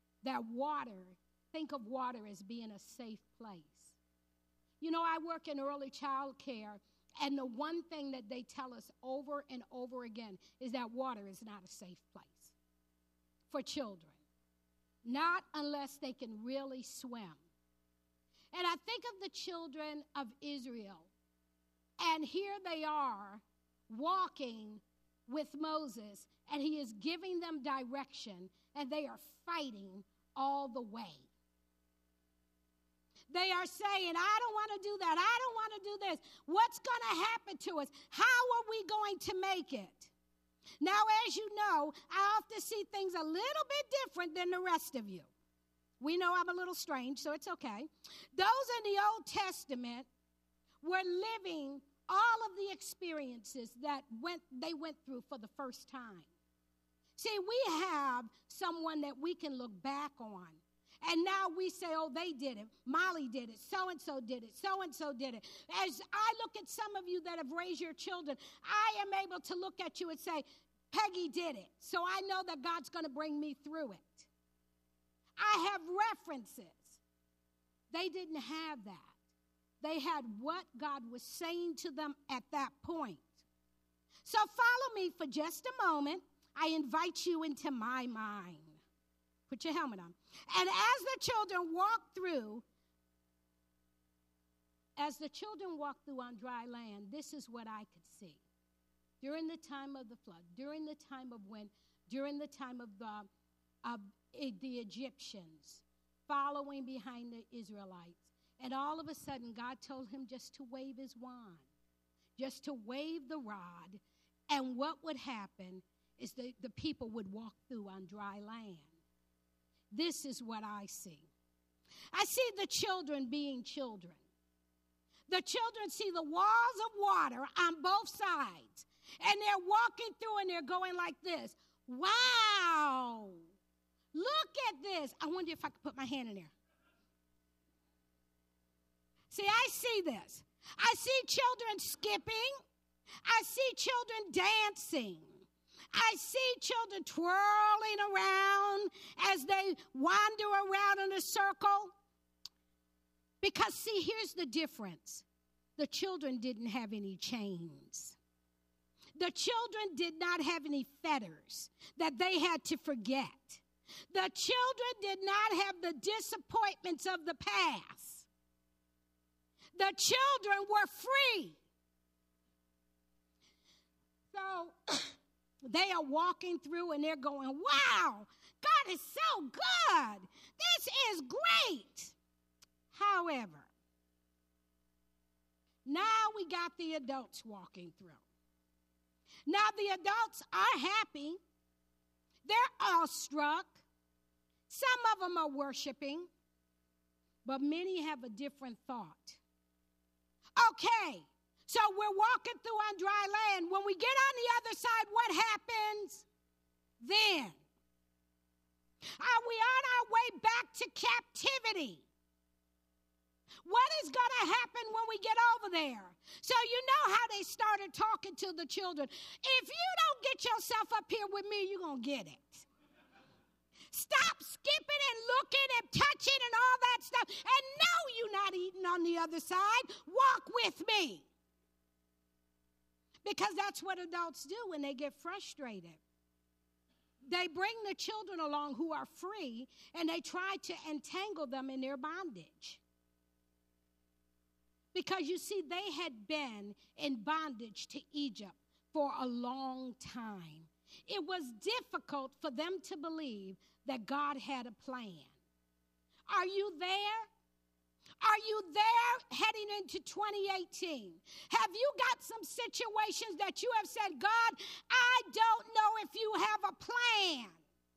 of water as being a safe place? You know, I work in early child care, and the one thing that they tell us over and over again is that water is not a safe place for children. Not unless they can really swim. And I think of the children of Israel, and here they are walking with Moses, and he is giving them direction, and they are fighting all the way. They are saying, I don't want to do that. I don't want to do this. What's going to happen to us? How are we going to make it? Now, as you know, I often see things a little bit different than the rest of you. We know I'm a little strange, so it's okay. Those in the Old Testament were living all of the experiences that they went through for the first time. See, we have someone that we can look back on. And now we say, oh, they did it. Molly did it. So-and-so did it. So-and-so did it. As I look at some of you that have raised your children, I am able to look at you and say, Peggy did it. So I know that God's going to bring me through it. I have references. They didn't have that. They had what God was saying to them at that point. So follow me for just a moment. I invite you into my mind. Put your helmet on. And as the children walked through on dry land, this is what I could see. During the time of the flood, during the time of the Egyptians following behind the Israelites. And all of a sudden, God told him just to wave his wand, just to wave the rod. And what would happen is the people would walk through on dry land. This is what I see. I see the children being children. The children see the walls of water on both sides. And they're walking through and they're going like this. Wow. Look at this. I wonder if I could put my hand in there. See, I see this. I see children skipping. I see children dancing. I see children twirling around as they wander around in a circle. Because, see, here's the difference. The children didn't have any chains. The children did not have any fetters that they had to forget. The children did not have the disappointments of the past. The children were free. So they are walking through and they're going, wow, God is so good. This is great. However, now we got the adults walking through. Now the adults are happy. They're awestruck. Some of them are worshiping, but many have a different thought. Okay, so we're walking through on dry land. When we get on the other side, what happens then? Are we on our way back to captivity? What is going to happen when we get over there? So you know how they started talking to the children. If you don't get yourself up here with me, you're going to get it. Stop skipping and looking and touching and all that stuff. And no, you're not eating on the other side. Walk with me. Because that's what adults do when they get frustrated. They bring the children along who are free, and they try to entangle them in their bondage. Because you see, they had been in bondage to Egypt for a long time. It was difficult for them to believe that God had a plan. Are you there? Are you there heading into 2018? Have you got some situations that you have said, God, I don't know if you have a plan?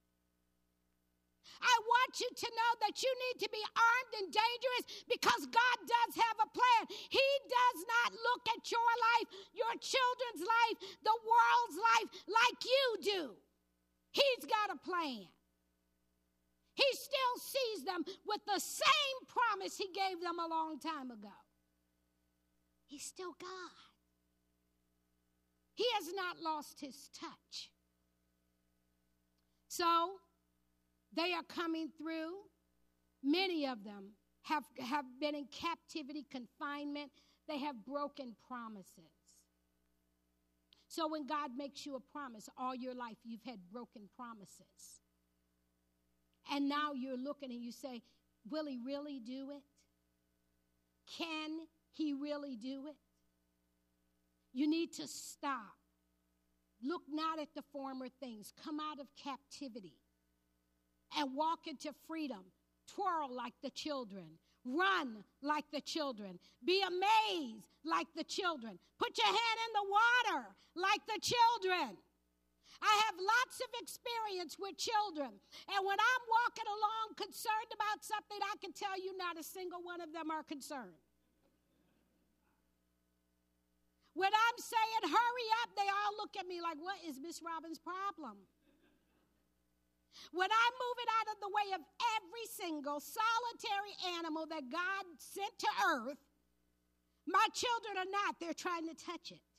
I want you to know that you need to be armed and dangerous because God does have a plan. He does not look at your life, your children's life, the world's life like you do. He's got a plan. He still sees them with the same promise he gave them a long time ago. He's still God. He has not lost his touch. So, they are coming through. Many of them have been in captivity, confinement. They have broken promises. So when God makes you a promise, all your life you've had broken promises. And now you're looking and you say, will he really do it? Can he really do it? You need to stop. Look not at the former things. Come out of captivity and walk into freedom. Twirl like the children. Run like the children. Be amazed like the children. Put your hand in the water like the children. I have lots of experience with children. And when I'm walking along concerned about something, I can tell you not a single one of them are concerned. When I'm saying hurry up, they all look at me like, what is Miss Robbins' problem? When I'm moving out of the way of every single solitary animal that God sent to earth, my children are not. They're trying to touch it.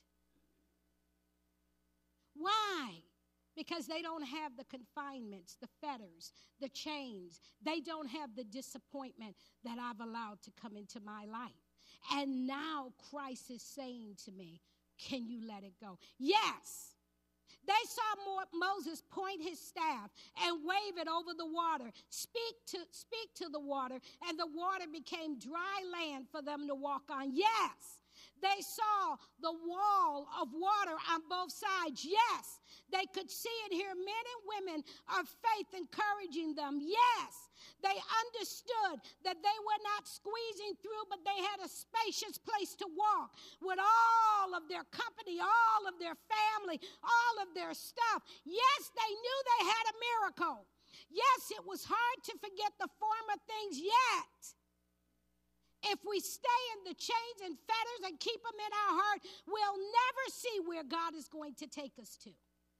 Why? Because they don't have the confinements, the fetters, the chains. They don't have the disappointment that I've allowed to come into my life. And now Christ is saying to me, can you let it go? Yes. They saw Moses point his staff and wave it over the water, speak to the water, and the water became dry land for them to walk on. Yes, they saw the wall of water on both sides. Yes, they could see and hear men and women of faith encouraging them. Yes, they understood that they were not squeezing through, but they had a spacious place to walk with all of their company, all of their family, all of their stuff. Yes, they knew they had a miracle. Yes, it was hard to forget the former things, yet If we stay in the chains and fetters and keep them in our heart, we'll never see where God is going to take us to.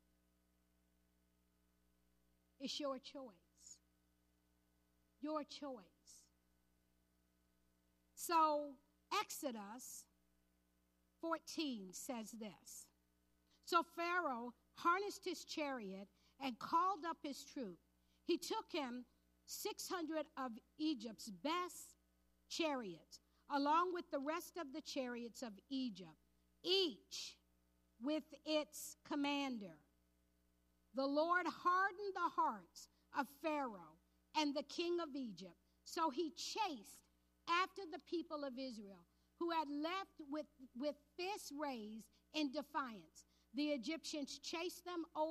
It's your choice. Your choice. So Exodus 14 says this. So Pharaoh harnessed his chariot and called up his troop. He took him 600 of Egypt's best chariots, along with the rest of the chariots of Egypt, each with its commander. The Lord hardened the hearts of Pharaoh and the king of Egypt, so he chased after the people of Israel, who had left with fists raised in defiance. The Egyptians chased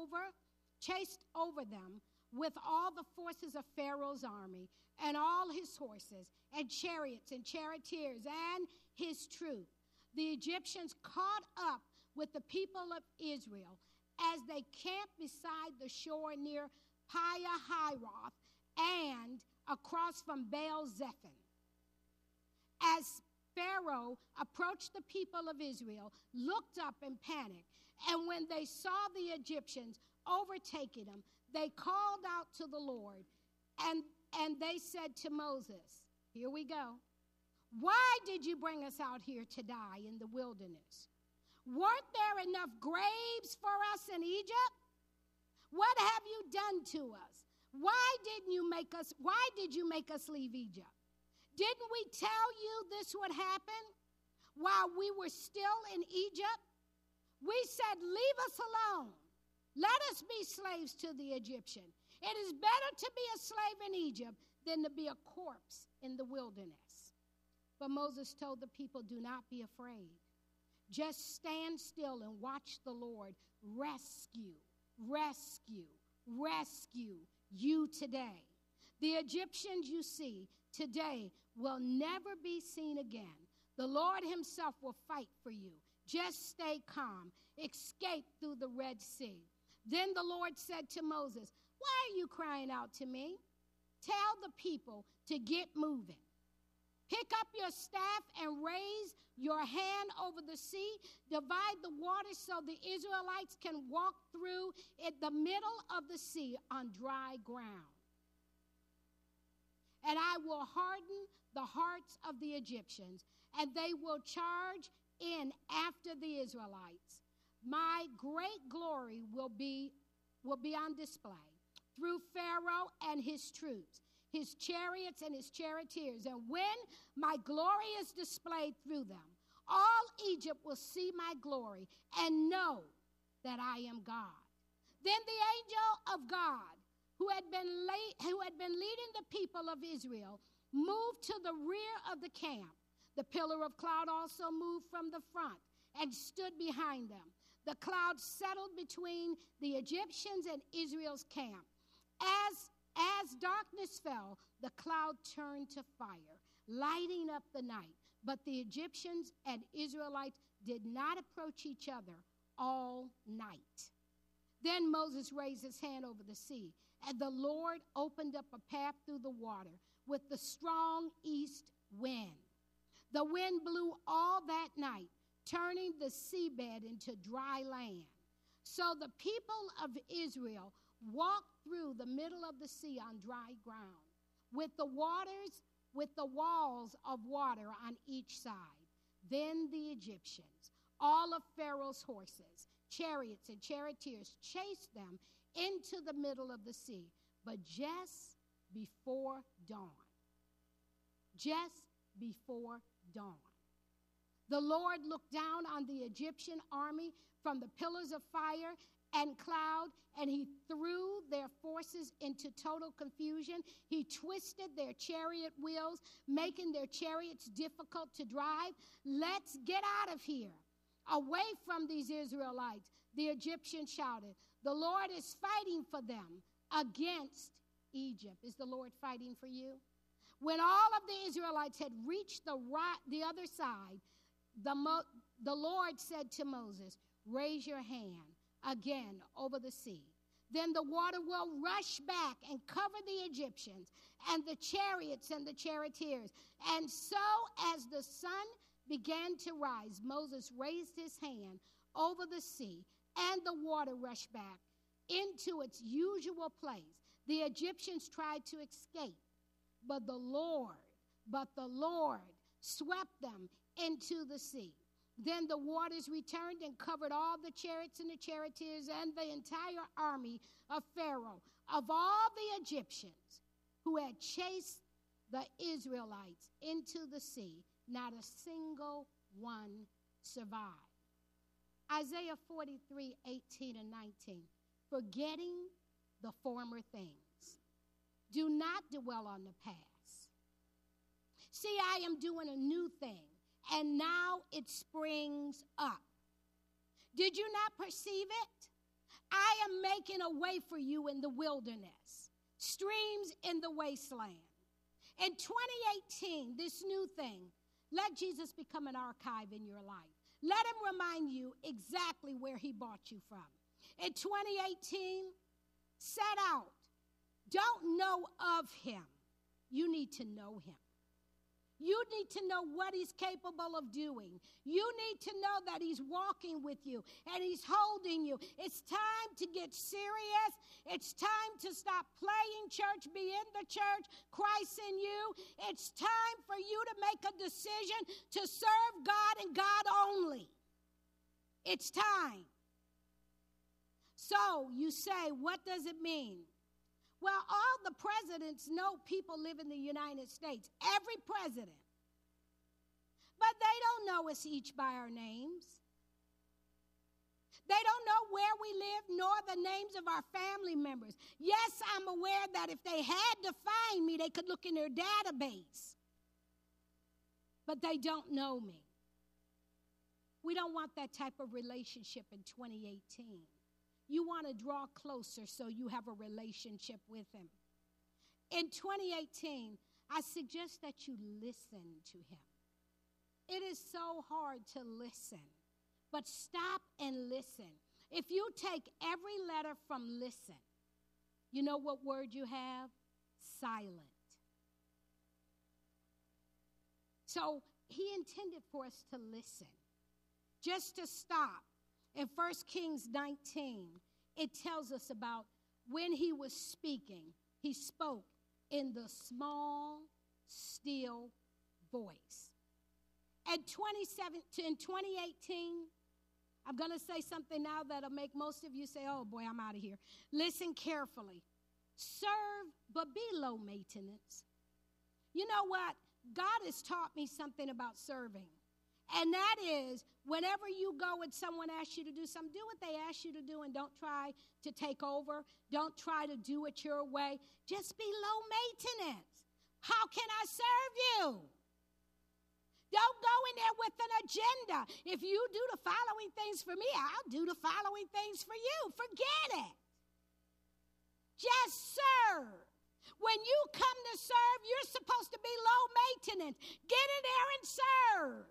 over them with all the forces of Pharaoh's army and all his horses and chariots and charioteers and his troop. The Egyptians caught up with the people of Israel as they camped beside the shore near Pi-hahiroth and across from Baal-zephon. As Pharaoh approached, the people of Israel looked up in panic, and when they saw the Egyptians overtaking them, they called out to the Lord, and they said to Moses, here we go, why did you bring us out here to die in the wilderness? Weren't there enough graves for us in Egypt? What have you done to us? Why did you make us leave Egypt? Didn't we tell you this would happen while we were still in Egypt? We said, leave us alone. Let us be slaves to the Egyptian. It is better to be a slave in Egypt than to be a corpse in the wilderness. But Moses told the people, do not be afraid. Just stand still and watch the Lord rescue you today. The Egyptians you see today will never be seen again. The Lord himself will fight for you. Just stay calm. Escape through the Red Sea. Then the Lord said to Moses, why are you crying out to me? Tell the people to get moving. Pick up your staff and raise your hand over the sea. Divide the water so the Israelites can walk through the middle of the sea on dry ground. And I will harden the hearts of the Egyptians, and they will charge in after the Israelites. My great glory will be on display through Pharaoh and his troops, his chariots and his charioteers. And when my glory is displayed through them, all Egypt will see my glory and know that I am God. Then the angel of God, who had been leading the people of Israel, moved to the rear of the camp. The pillar of cloud also moved from the front and stood behind them. The cloud settled between the Egyptians and Israel's camp. As darkness fell, the cloud turned to fire, lighting up the night. But the Egyptians and Israelites did not approach each other all night. Then Moses raised his hand over the sea, and the Lord opened up a path through the water with the strong east wind. The wind blew all that night, turning the seabed into dry land. So the people of Israel walked through the middle of the sea on dry ground, with the walls of water on each side. Then the Egyptians, all of Pharaoh's horses, chariots, and charioteers chased them into the middle of the sea, but just before dawn. The Lord looked down on the Egyptian army from the pillars of fire and cloud, and he threw their forces into total confusion. He twisted their chariot wheels, making their chariots difficult to drive. Let's get out of here, away from these Israelites, the Egyptians shouted. The Lord is fighting for them against Egypt. Is the Lord fighting for you? When all of the Israelites had reached the other side, the Lord said to Moses, raise your hand again over the sea. Then the water will rush back and cover the Egyptians and the chariots and the charioteers. And so as the sun began to rise, Moses raised his hand over the sea, and the water rushed back into its usual place. The Egyptians tried to escape, but the Lord swept them into the sea. Then the waters returned and covered all the chariots and the charioteers and the entire army of Pharaoh. Of all the Egyptians who had chased the Israelites into the sea, not a single one survived. Isaiah 43, 18 and 19. Forgetting the former things. Do not dwell on the past. See, I am doing a new thing, and now it springs up. Did you not perceive it? I am making a way for you in the wilderness, streams in the wasteland. In 2018, this new thing, let Jesus become an archive in your life. Let him remind you exactly where he brought you from. In 2018, set out. Don't know of him. You need to know him. You need to know what he's capable of doing. You need to know that he's walking with you and he's holding you. It's time to get serious. It's time to stop playing church, be in the church, Christ in you. It's time for you to make a decision to serve God and God only. It's time. So you say, what does it mean? Well, all the presidents know people live in the United States. Every president. But they don't know us each by our names. They don't know where we live, nor the names of our family members. Yes, I'm aware that if they had to find me, they could look in their database. But they don't know me. We don't want that type of relationship in 2018. You want to draw closer so you have a relationship with him. In 2018, I suggest that you listen to him. It is so hard to listen, but stop and listen. If you take every letter from listen, you know what word you have? Silent. So he intended for us to listen, just to stop. In 1 Kings 19, it tells us about when he was speaking, he spoke in the small, still voice. In 2018, I'm going to say something now that'll make most of you say, oh boy, I'm out of here. Listen carefully. Serve, but be low maintenance. You know what? God has taught me something about serving. And that is, whenever you go and someone asks you to do something, do what they ask you to do and don't try to take over. Don't try to do it your way. Just be low maintenance. How can I serve you? Don't go in there with an agenda. If you do the following things for me, I'll do the following things for you. Forget it. Just serve. When you come to serve, you're supposed to be low maintenance. Get in there and serve.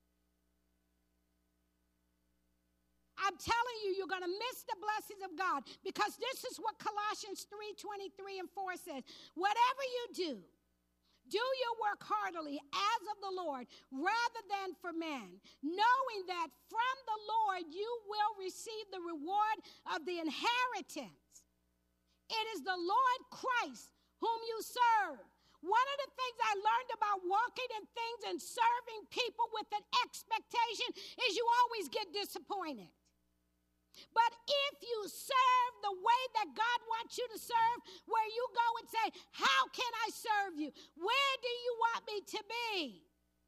I'm telling you, you're going to miss the blessings of God, because this is what Colossians 3:23 and 4 says. Whatever you do your work heartily as of the Lord rather than for men, knowing that from the Lord you will receive the reward of the inheritance. It is the Lord Christ whom you serve. One of the things I learned about walking in things and serving people with an expectation is you always get disappointed. But if you serve the way that God wants you to serve, where you go and say, how can I serve you? Where do you want me to be?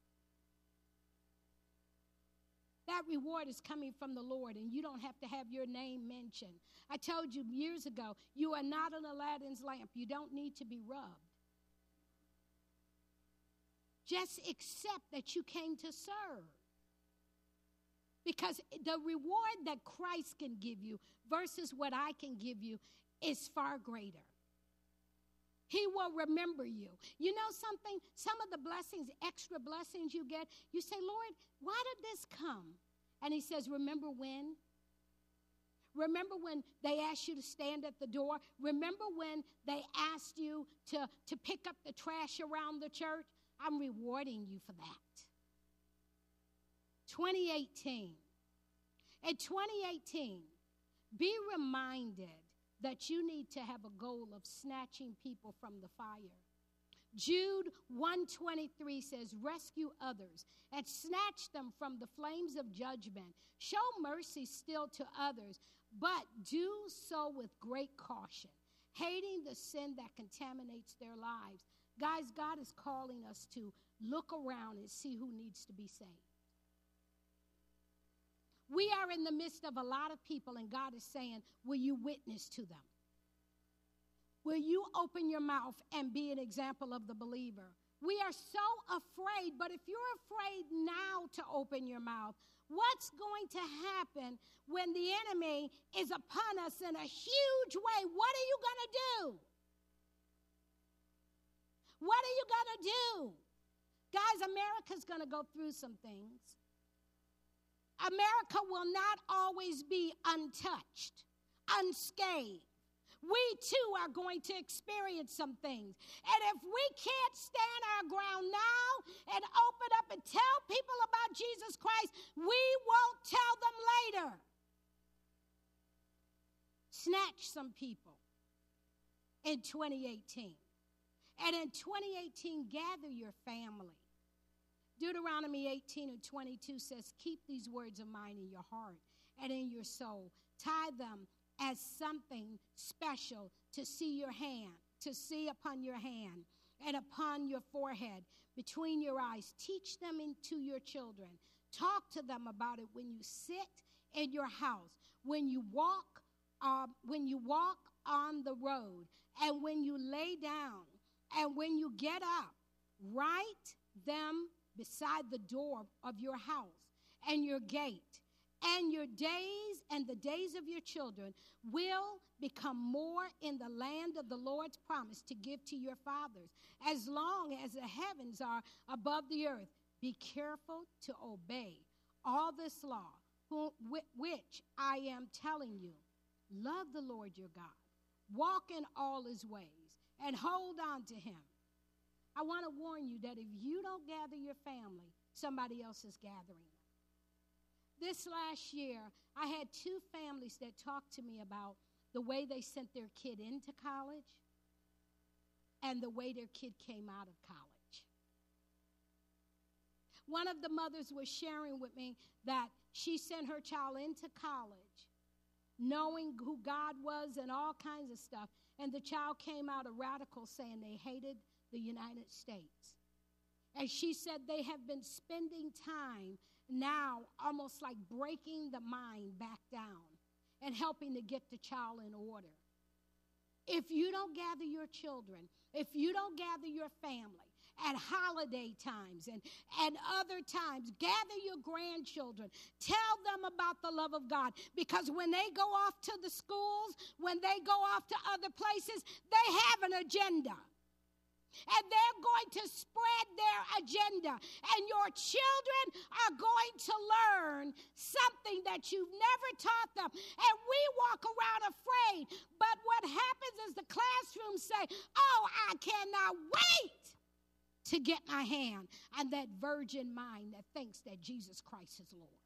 That reward is coming from the Lord, and you don't have to have your name mentioned. I told you years ago, you are not an Aladdin's lamp. You don't need to be rubbed. Just accept that you came to serve. Because the reward that Christ can give you versus what I can give you is far greater. He will remember you. You know something? Some of the blessings, extra blessings you get, you say, Lord, why did this come? And he says, remember when? Remember when they asked you to stand at the door? Remember when they asked you to pick up the trash around the church? I'm rewarding you for that. 2018. In 2018, be reminded that you need to have a goal of snatching people from the fire. Jude 1:23 says, rescue others and snatch them from the flames of judgment. Show mercy still to others, but do so with great caution, hating the sin that contaminates their lives. Guys, God is calling us to look around and see who needs to be saved. We are in the midst of a lot of people, and God is saying, will you witness to them? Will you open your mouth and be an example of the believer? We are so afraid, but if you're afraid now to open your mouth, what's going to happen when the enemy is upon us in a huge way? What are you going to do? What are you going to do? Guys, America's going to go through some things. America will not always be untouched, unscathed. We too are going to experience some things. And if we can't stand our ground now and open up and tell people about Jesus Christ, we won't tell them later. Snatch some people in 2018. And in 2018, gather your family. Deuteronomy 18:22 says, keep these words of mine in your heart and in your soul. Tie them as something special to see upon your hand and upon your forehead, between your eyes. Teach them into your children. Talk to them about it when you sit in your house, when you walk on the road, and when you lay down, and when you get up. Write them beside the door of your house and your gate. And your days and the days of your children will become more in the land of the Lord's promise to give to your fathers, as long as the heavens are above the earth. Be careful to obey all this law, which I am telling you. Love the Lord your God. Walk in all his ways and hold on to him. I want to warn you that if you don't gather your family, somebody else is gathering them. This last year, I had two families that talked to me about the way they sent their kid into college and the way their kid came out of college. One of the mothers was sharing with me that she sent her child into college knowing who God was and all kinds of stuff, and the child came out a radical saying they hated the United States. And she said they have been spending time now almost like breaking the mind back down and helping to get the child in order. If you don't gather your children, if you don't gather your family at holiday times and other times, gather your grandchildren, tell them about the love of God, because when they go off to the schools, when they go off to other places, they have an agenda. And they're going to spread their agenda. And your children are going to learn something that you've never taught them. And we walk around afraid. But what happens is the classrooms say, oh, I cannot wait to get my hand on that virgin mind that thinks that Jesus Christ is Lord.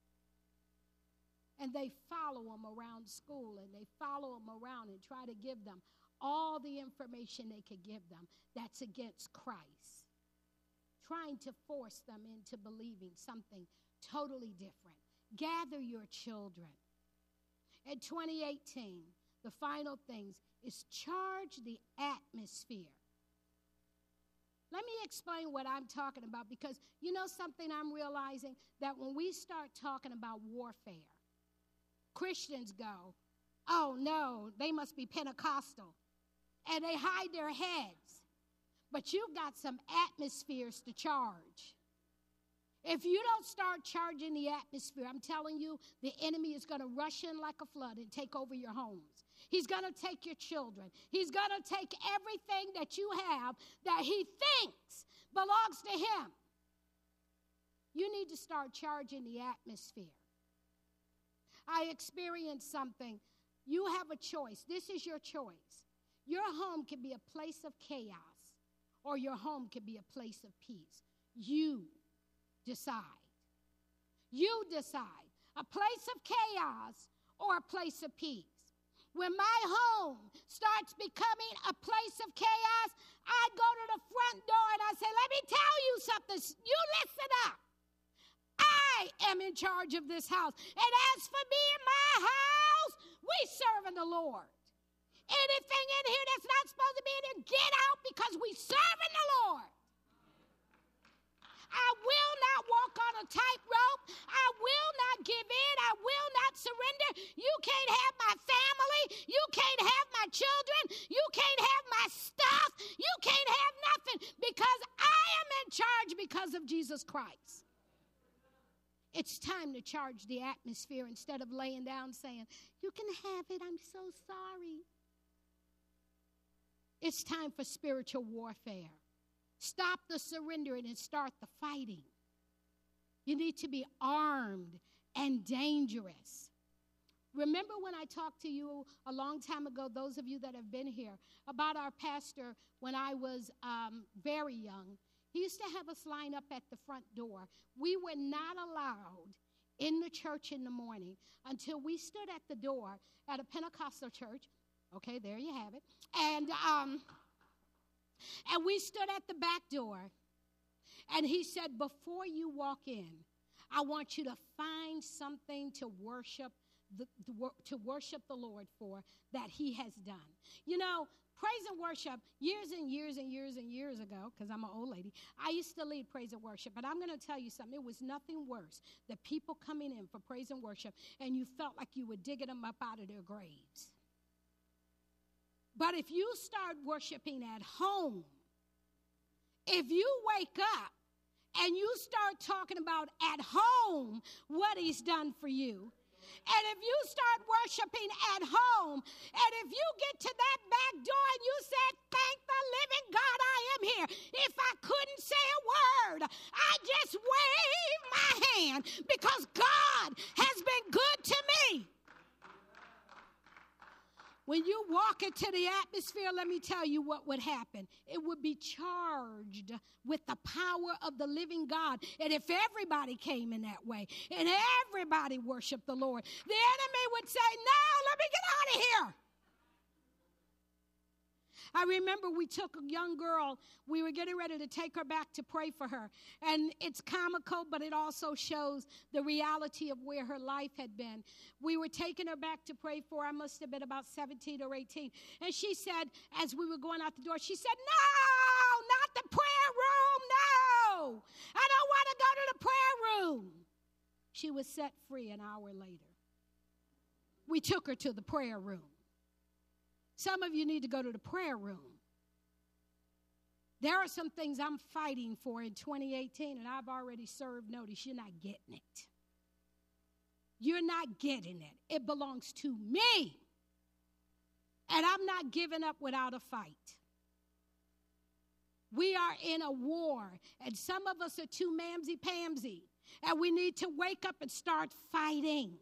And they follow them around school, and they follow them around and try to give them all the information they could give them that's against Christ, trying to force them into believing something totally different. Gather your children. In 2018, the final things is charge the atmosphere. Let me explain what I'm talking about, because you know something I'm realizing? That when we start talking about warfare, Christians go, oh no, they must be Pentecostal. And they hide their heads. But you've got some atmospheres to charge. If you don't start charging the atmosphere, I'm telling you, the enemy is going to rush in like a flood and take over your homes. He's going to take your children. He's going to take everything that you have that he thinks belongs to him. You need to start charging the atmosphere. I experienced something. You have a choice. This is your choice. Your home can be a place of chaos, or your home can be a place of peace. You decide. You decide. A place of chaos or a place of peace. When my home starts becoming a place of chaos, I go to the front door and I say, let me tell you something. You listen up. I am in charge of this house. And as for me and my house, we serve in the Lord. Anything in here that's not supposed to be in here, get out, because we serve in the Lord. I will not walk on a tightrope. I will not give in. I will not surrender. You can't have my family. You can't have my children. You can't have my stuff. You can't have nothing, because I am in charge because of Jesus Christ. It's time to charge the atmosphere instead of laying down saying, you can have it. I'm so sorry. It's time for spiritual warfare. Stop the surrendering and start the fighting. You need to be armed and dangerous. Remember when I talked to you a long time ago, those of you that have been here, about our pastor when I was very young. He used to have us line up at the front door. We were not allowed in the church in the morning until we stood at the door at a Pentecostal church. Okay, there you have it. And we stood at the back door, and he said, before you walk in, I want you to find something to worship the Lord for that he has done. You know, praise and worship, years and years and years and years ago, because I'm an old lady, I used to lead praise and worship. But I'm going to tell you something. It was nothing worse than people coming in for praise and worship, and you felt like you were digging them up out of their graves. But if you start worshiping at home, if you wake up and you start talking about at home what he's done for you, and if you start worshiping at home, and if you get to that back door and you said, thank the living God I am here. If I couldn't say a word, I just wave my hand because God has been good to me. When you walk into the atmosphere, let me tell you what would happen. It would be charged with the power of the living God. And if everybody came in that way and everybody worshiped the Lord, the enemy would say, no, let me get out of here. I remember we took a young girl. We were getting ready to take her back to pray for her. And it's comical, but it also shows the reality of where her life had been. We were taking her back to pray for her. I must have been about 17 or 18. And she said, as we were going out the door, she said, no, not the prayer room, no. I don't want to go to the prayer room. She was set free an hour later. We took her to the prayer room. Some of you need to go to the prayer room. There are some things I'm fighting for in 2018, and I've already served notice. You're not getting it. You're not getting it. It belongs to me. And I'm not giving up without a fight. We are in a war, and some of us are too mamsy-pamsy, and we need to wake up and start fighting.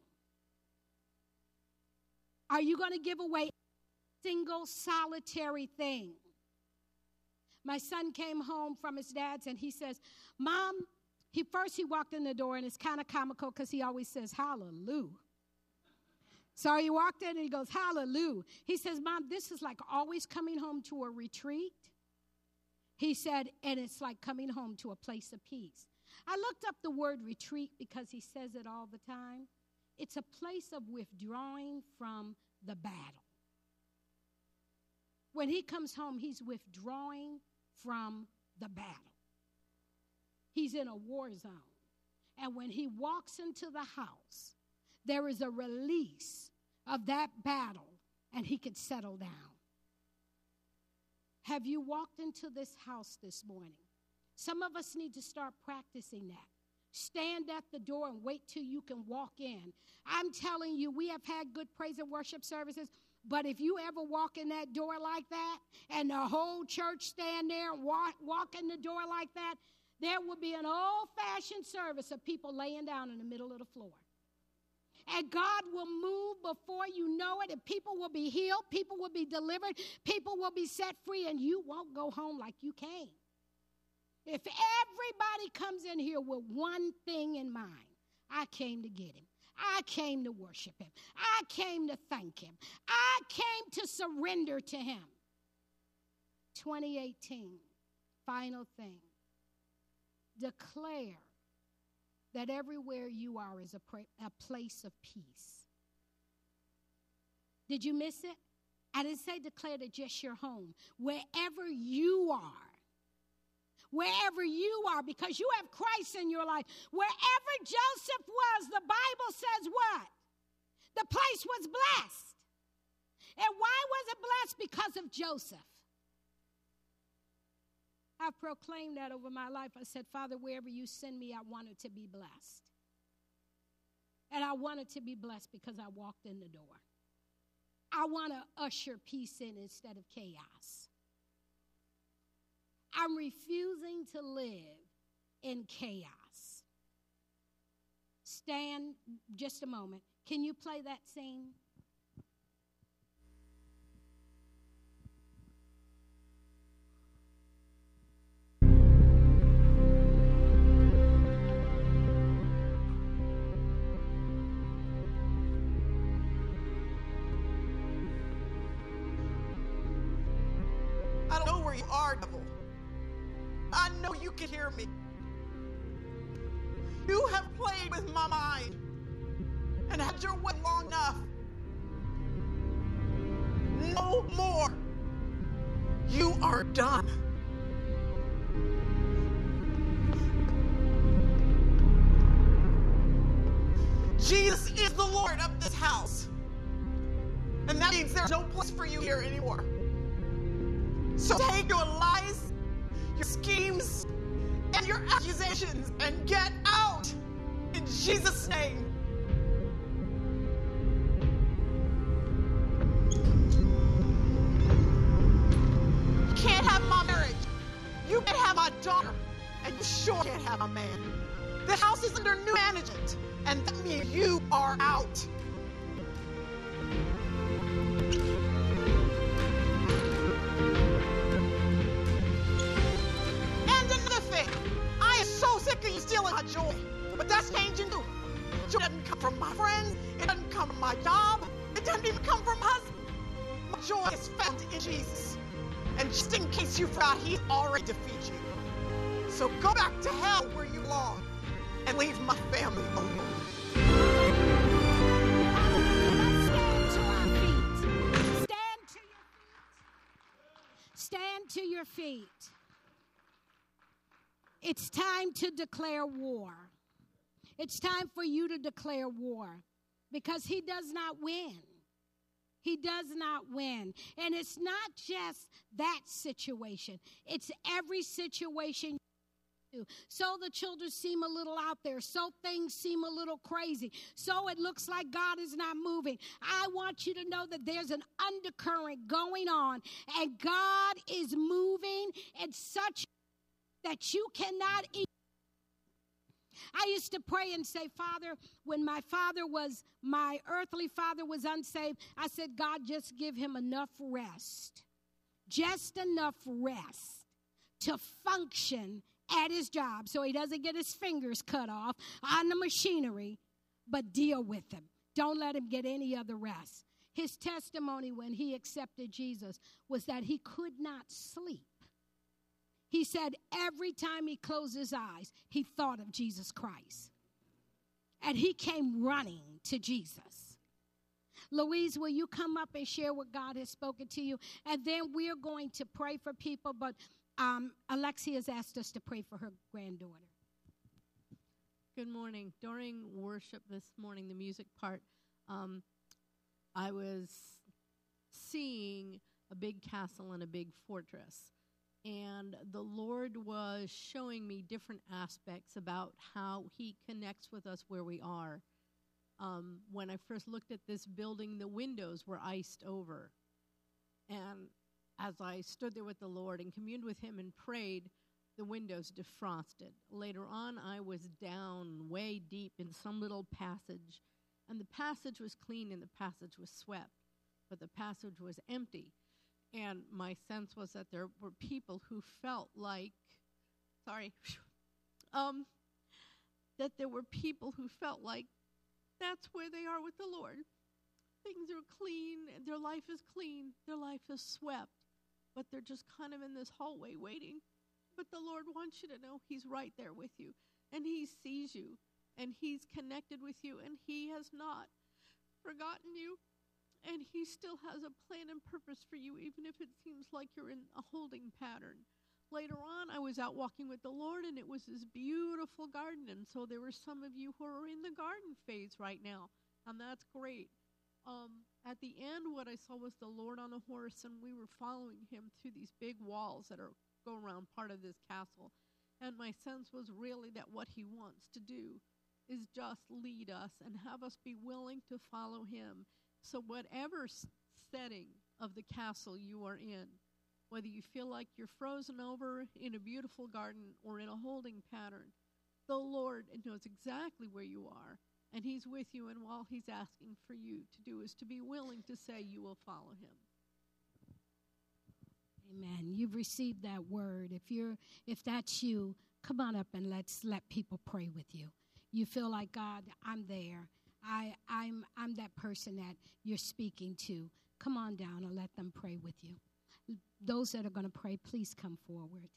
Are you going to give away single solitary thing? My son came home from his dad's and he says, Mom, he walked in the door, and it's kind of comical because he always says, hallelujah. So he walked in and he goes, hallelujah. He says, Mom, this is like always coming home to a retreat. He said, and it's like coming home to a place of peace. I looked up the word retreat because he says it all the time. It's a place of withdrawing from the battle. When he comes home, he's withdrawing from the battle. He's in a war zone. And when he walks into the house, there is a release of that battle, and he could settle down. Have you walked into this house this morning? Some of us need to start practicing that. Stand at the door and wait till you can walk in. I'm telling you, we have had good praise and worship services. But if you ever walk in that door like that, and the whole church stand there and walk in the door like that, there will be an old-fashioned service of people laying down in the middle of the floor. And God will move before you know it, and people will be healed, people will be delivered, people will be set free, and you won't go home like you came. If everybody comes in here with one thing in mind, I came to get him. I came to worship him. I came to thank him. I came to surrender to him. 2018, final thing. Declare that everywhere you are is a place of peace. Did you miss it? I didn't say declare to just your home. Wherever you are, because you have Christ in your life. Wherever Joseph was, the Bible says what? The place was blessed. And why was it blessed? Because of Joseph. I've proclaimed that over my life. I said, Father, wherever you send me, I want it to be blessed. And I want it to be blessed because I walked in the door. I want to usher peace in instead of chaos. I'm refusing to live in chaos. Stand just a moment. Can you play that scene? I don't know where you are, devil. I know you can hear me. You have played with my mind and had your way long enough. No more. You are done. Jesus is the Lord of this house. And that means there's no place for you here anymore. So take your lies, your schemes, and your accusations and get out in Jesus' name. You can't have my marriage. You can't have my daughter. And you sure can't have my man. The house is under new management, and that means you are out. Stealing my joy, but that's changing too. Joy doesn't come from my friends, it doesn't come from my job, it doesn't even come from my husband. My joy is found in Jesus. And just in case you forgot, he's already defeated you. So go back to hell where you belong and leave my family alone. Stand to your feet. It's time to declare war. It's time for you to declare war because he does not win. He does not win. And it's not just that situation. It's every situation. So the children seem a little out there. So things seem a little crazy. So it looks like God is not moving. I want you to know that there's an undercurrent going on, and God is moving in such that you cannot eat. I used to pray and say, Father, when my earthly father was unsaved, I said, God, just give him enough rest. Just enough rest to function at his job so he doesn't get his fingers cut off on the machinery, but deal with him. Don't let him get any other rest. His testimony when he accepted Jesus was that he could not sleep. He said every time he closed his eyes, he thought of Jesus Christ. And he came running to Jesus. Louise, will you come up and share what God has spoken to you? And then we're going to pray for people, but Alexia has asked us to pray for her granddaughter. Good morning. During worship this morning, the music part, I was seeing a big castle and a big fortress. And the Lord was showing me different aspects about how he connects with us where we are. When I first looked at this building, the windows were iced over. And as I stood there with the Lord and communed with him and prayed, the windows defrosted. Later on, I was down way deep in some little passage, And the passage was clean and the passage was swept, but the passage was empty. And my sense was that there were people who felt like, that there were people who felt like that's where they are with the Lord. Things are clean, their life is clean, their life is swept, but they're just kind of in this hallway waiting. But the Lord wants you to know He's right there with you, and He sees you, and He's connected with you, and He has not forgotten you, and He still has a plan and purpose for you, even if it seems like you're in a holding pattern. Later on, I was out walking with the Lord, and it was this beautiful garden, and so there were some of you who are in the garden phase right now, and that's great. At the end, what I saw was the Lord on a horse, and we were following Him through these big walls that go around part of this castle. And my sense was really that what He wants to do is just lead us and have us be willing to follow Him. So whatever setting of the castle you are in, whether you feel like you're frozen over in a beautiful garden or in a holding pattern, the Lord knows exactly where you are. And He's with you, and all He's asking for you to do is to be willing to say you will follow Him. Amen. You've received that word. If that's you, come on up and let's let people pray with you. You feel like, God, I'm there. I'm that person that you're speaking to. Come on down and let them pray with you. Those that are going to pray, please come forward.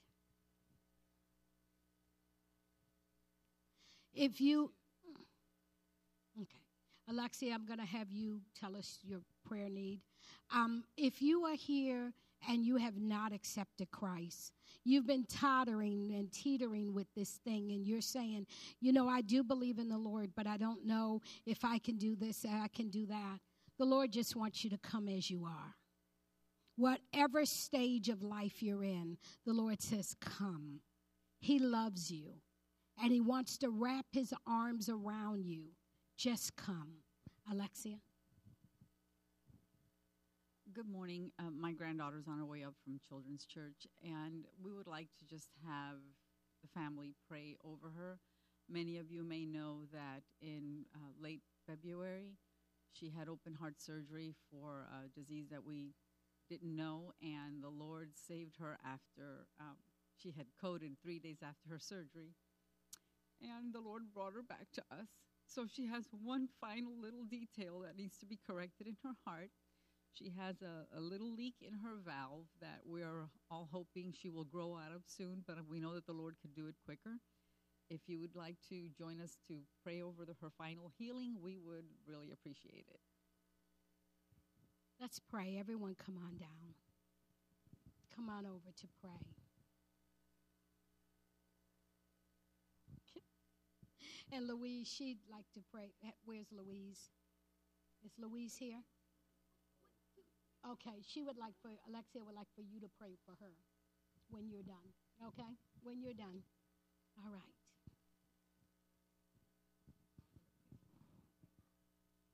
Okay. Alexia, I'm going to have you tell us your prayer need. If you are here and you have not accepted Christ, you've been tottering and teetering with this thing, and you're saying, I do believe in the Lord, but I don't know if I can do this and I can do that. The Lord just wants you to come as you are. Whatever stage of life you're in, the Lord says, come. He loves you, and He wants to wrap His arms around you. Just come. Alexia? Good morning. My granddaughter's on her way up from Children's Church, and we would like to just have the family pray over her. Many of you may know that in late February, she had open heart surgery for a disease that we didn't know, and the Lord saved her after she had coded 3 days after her surgery. And the Lord brought her back to us. So she has one final little detail that needs to be corrected in her heart. She has a little leak in her valve that we're all hoping she will grow out of soon, but we know that the Lord could do it quicker. If you would like to join us to pray over her final healing, we would really appreciate it. Let's pray. Everyone come on down. Come on over to pray. And Louise, she'd like to pray. Where's Louise? Is Louise here? Okay, Alexia would like for you to pray for her when you're done. Okay? When you're done.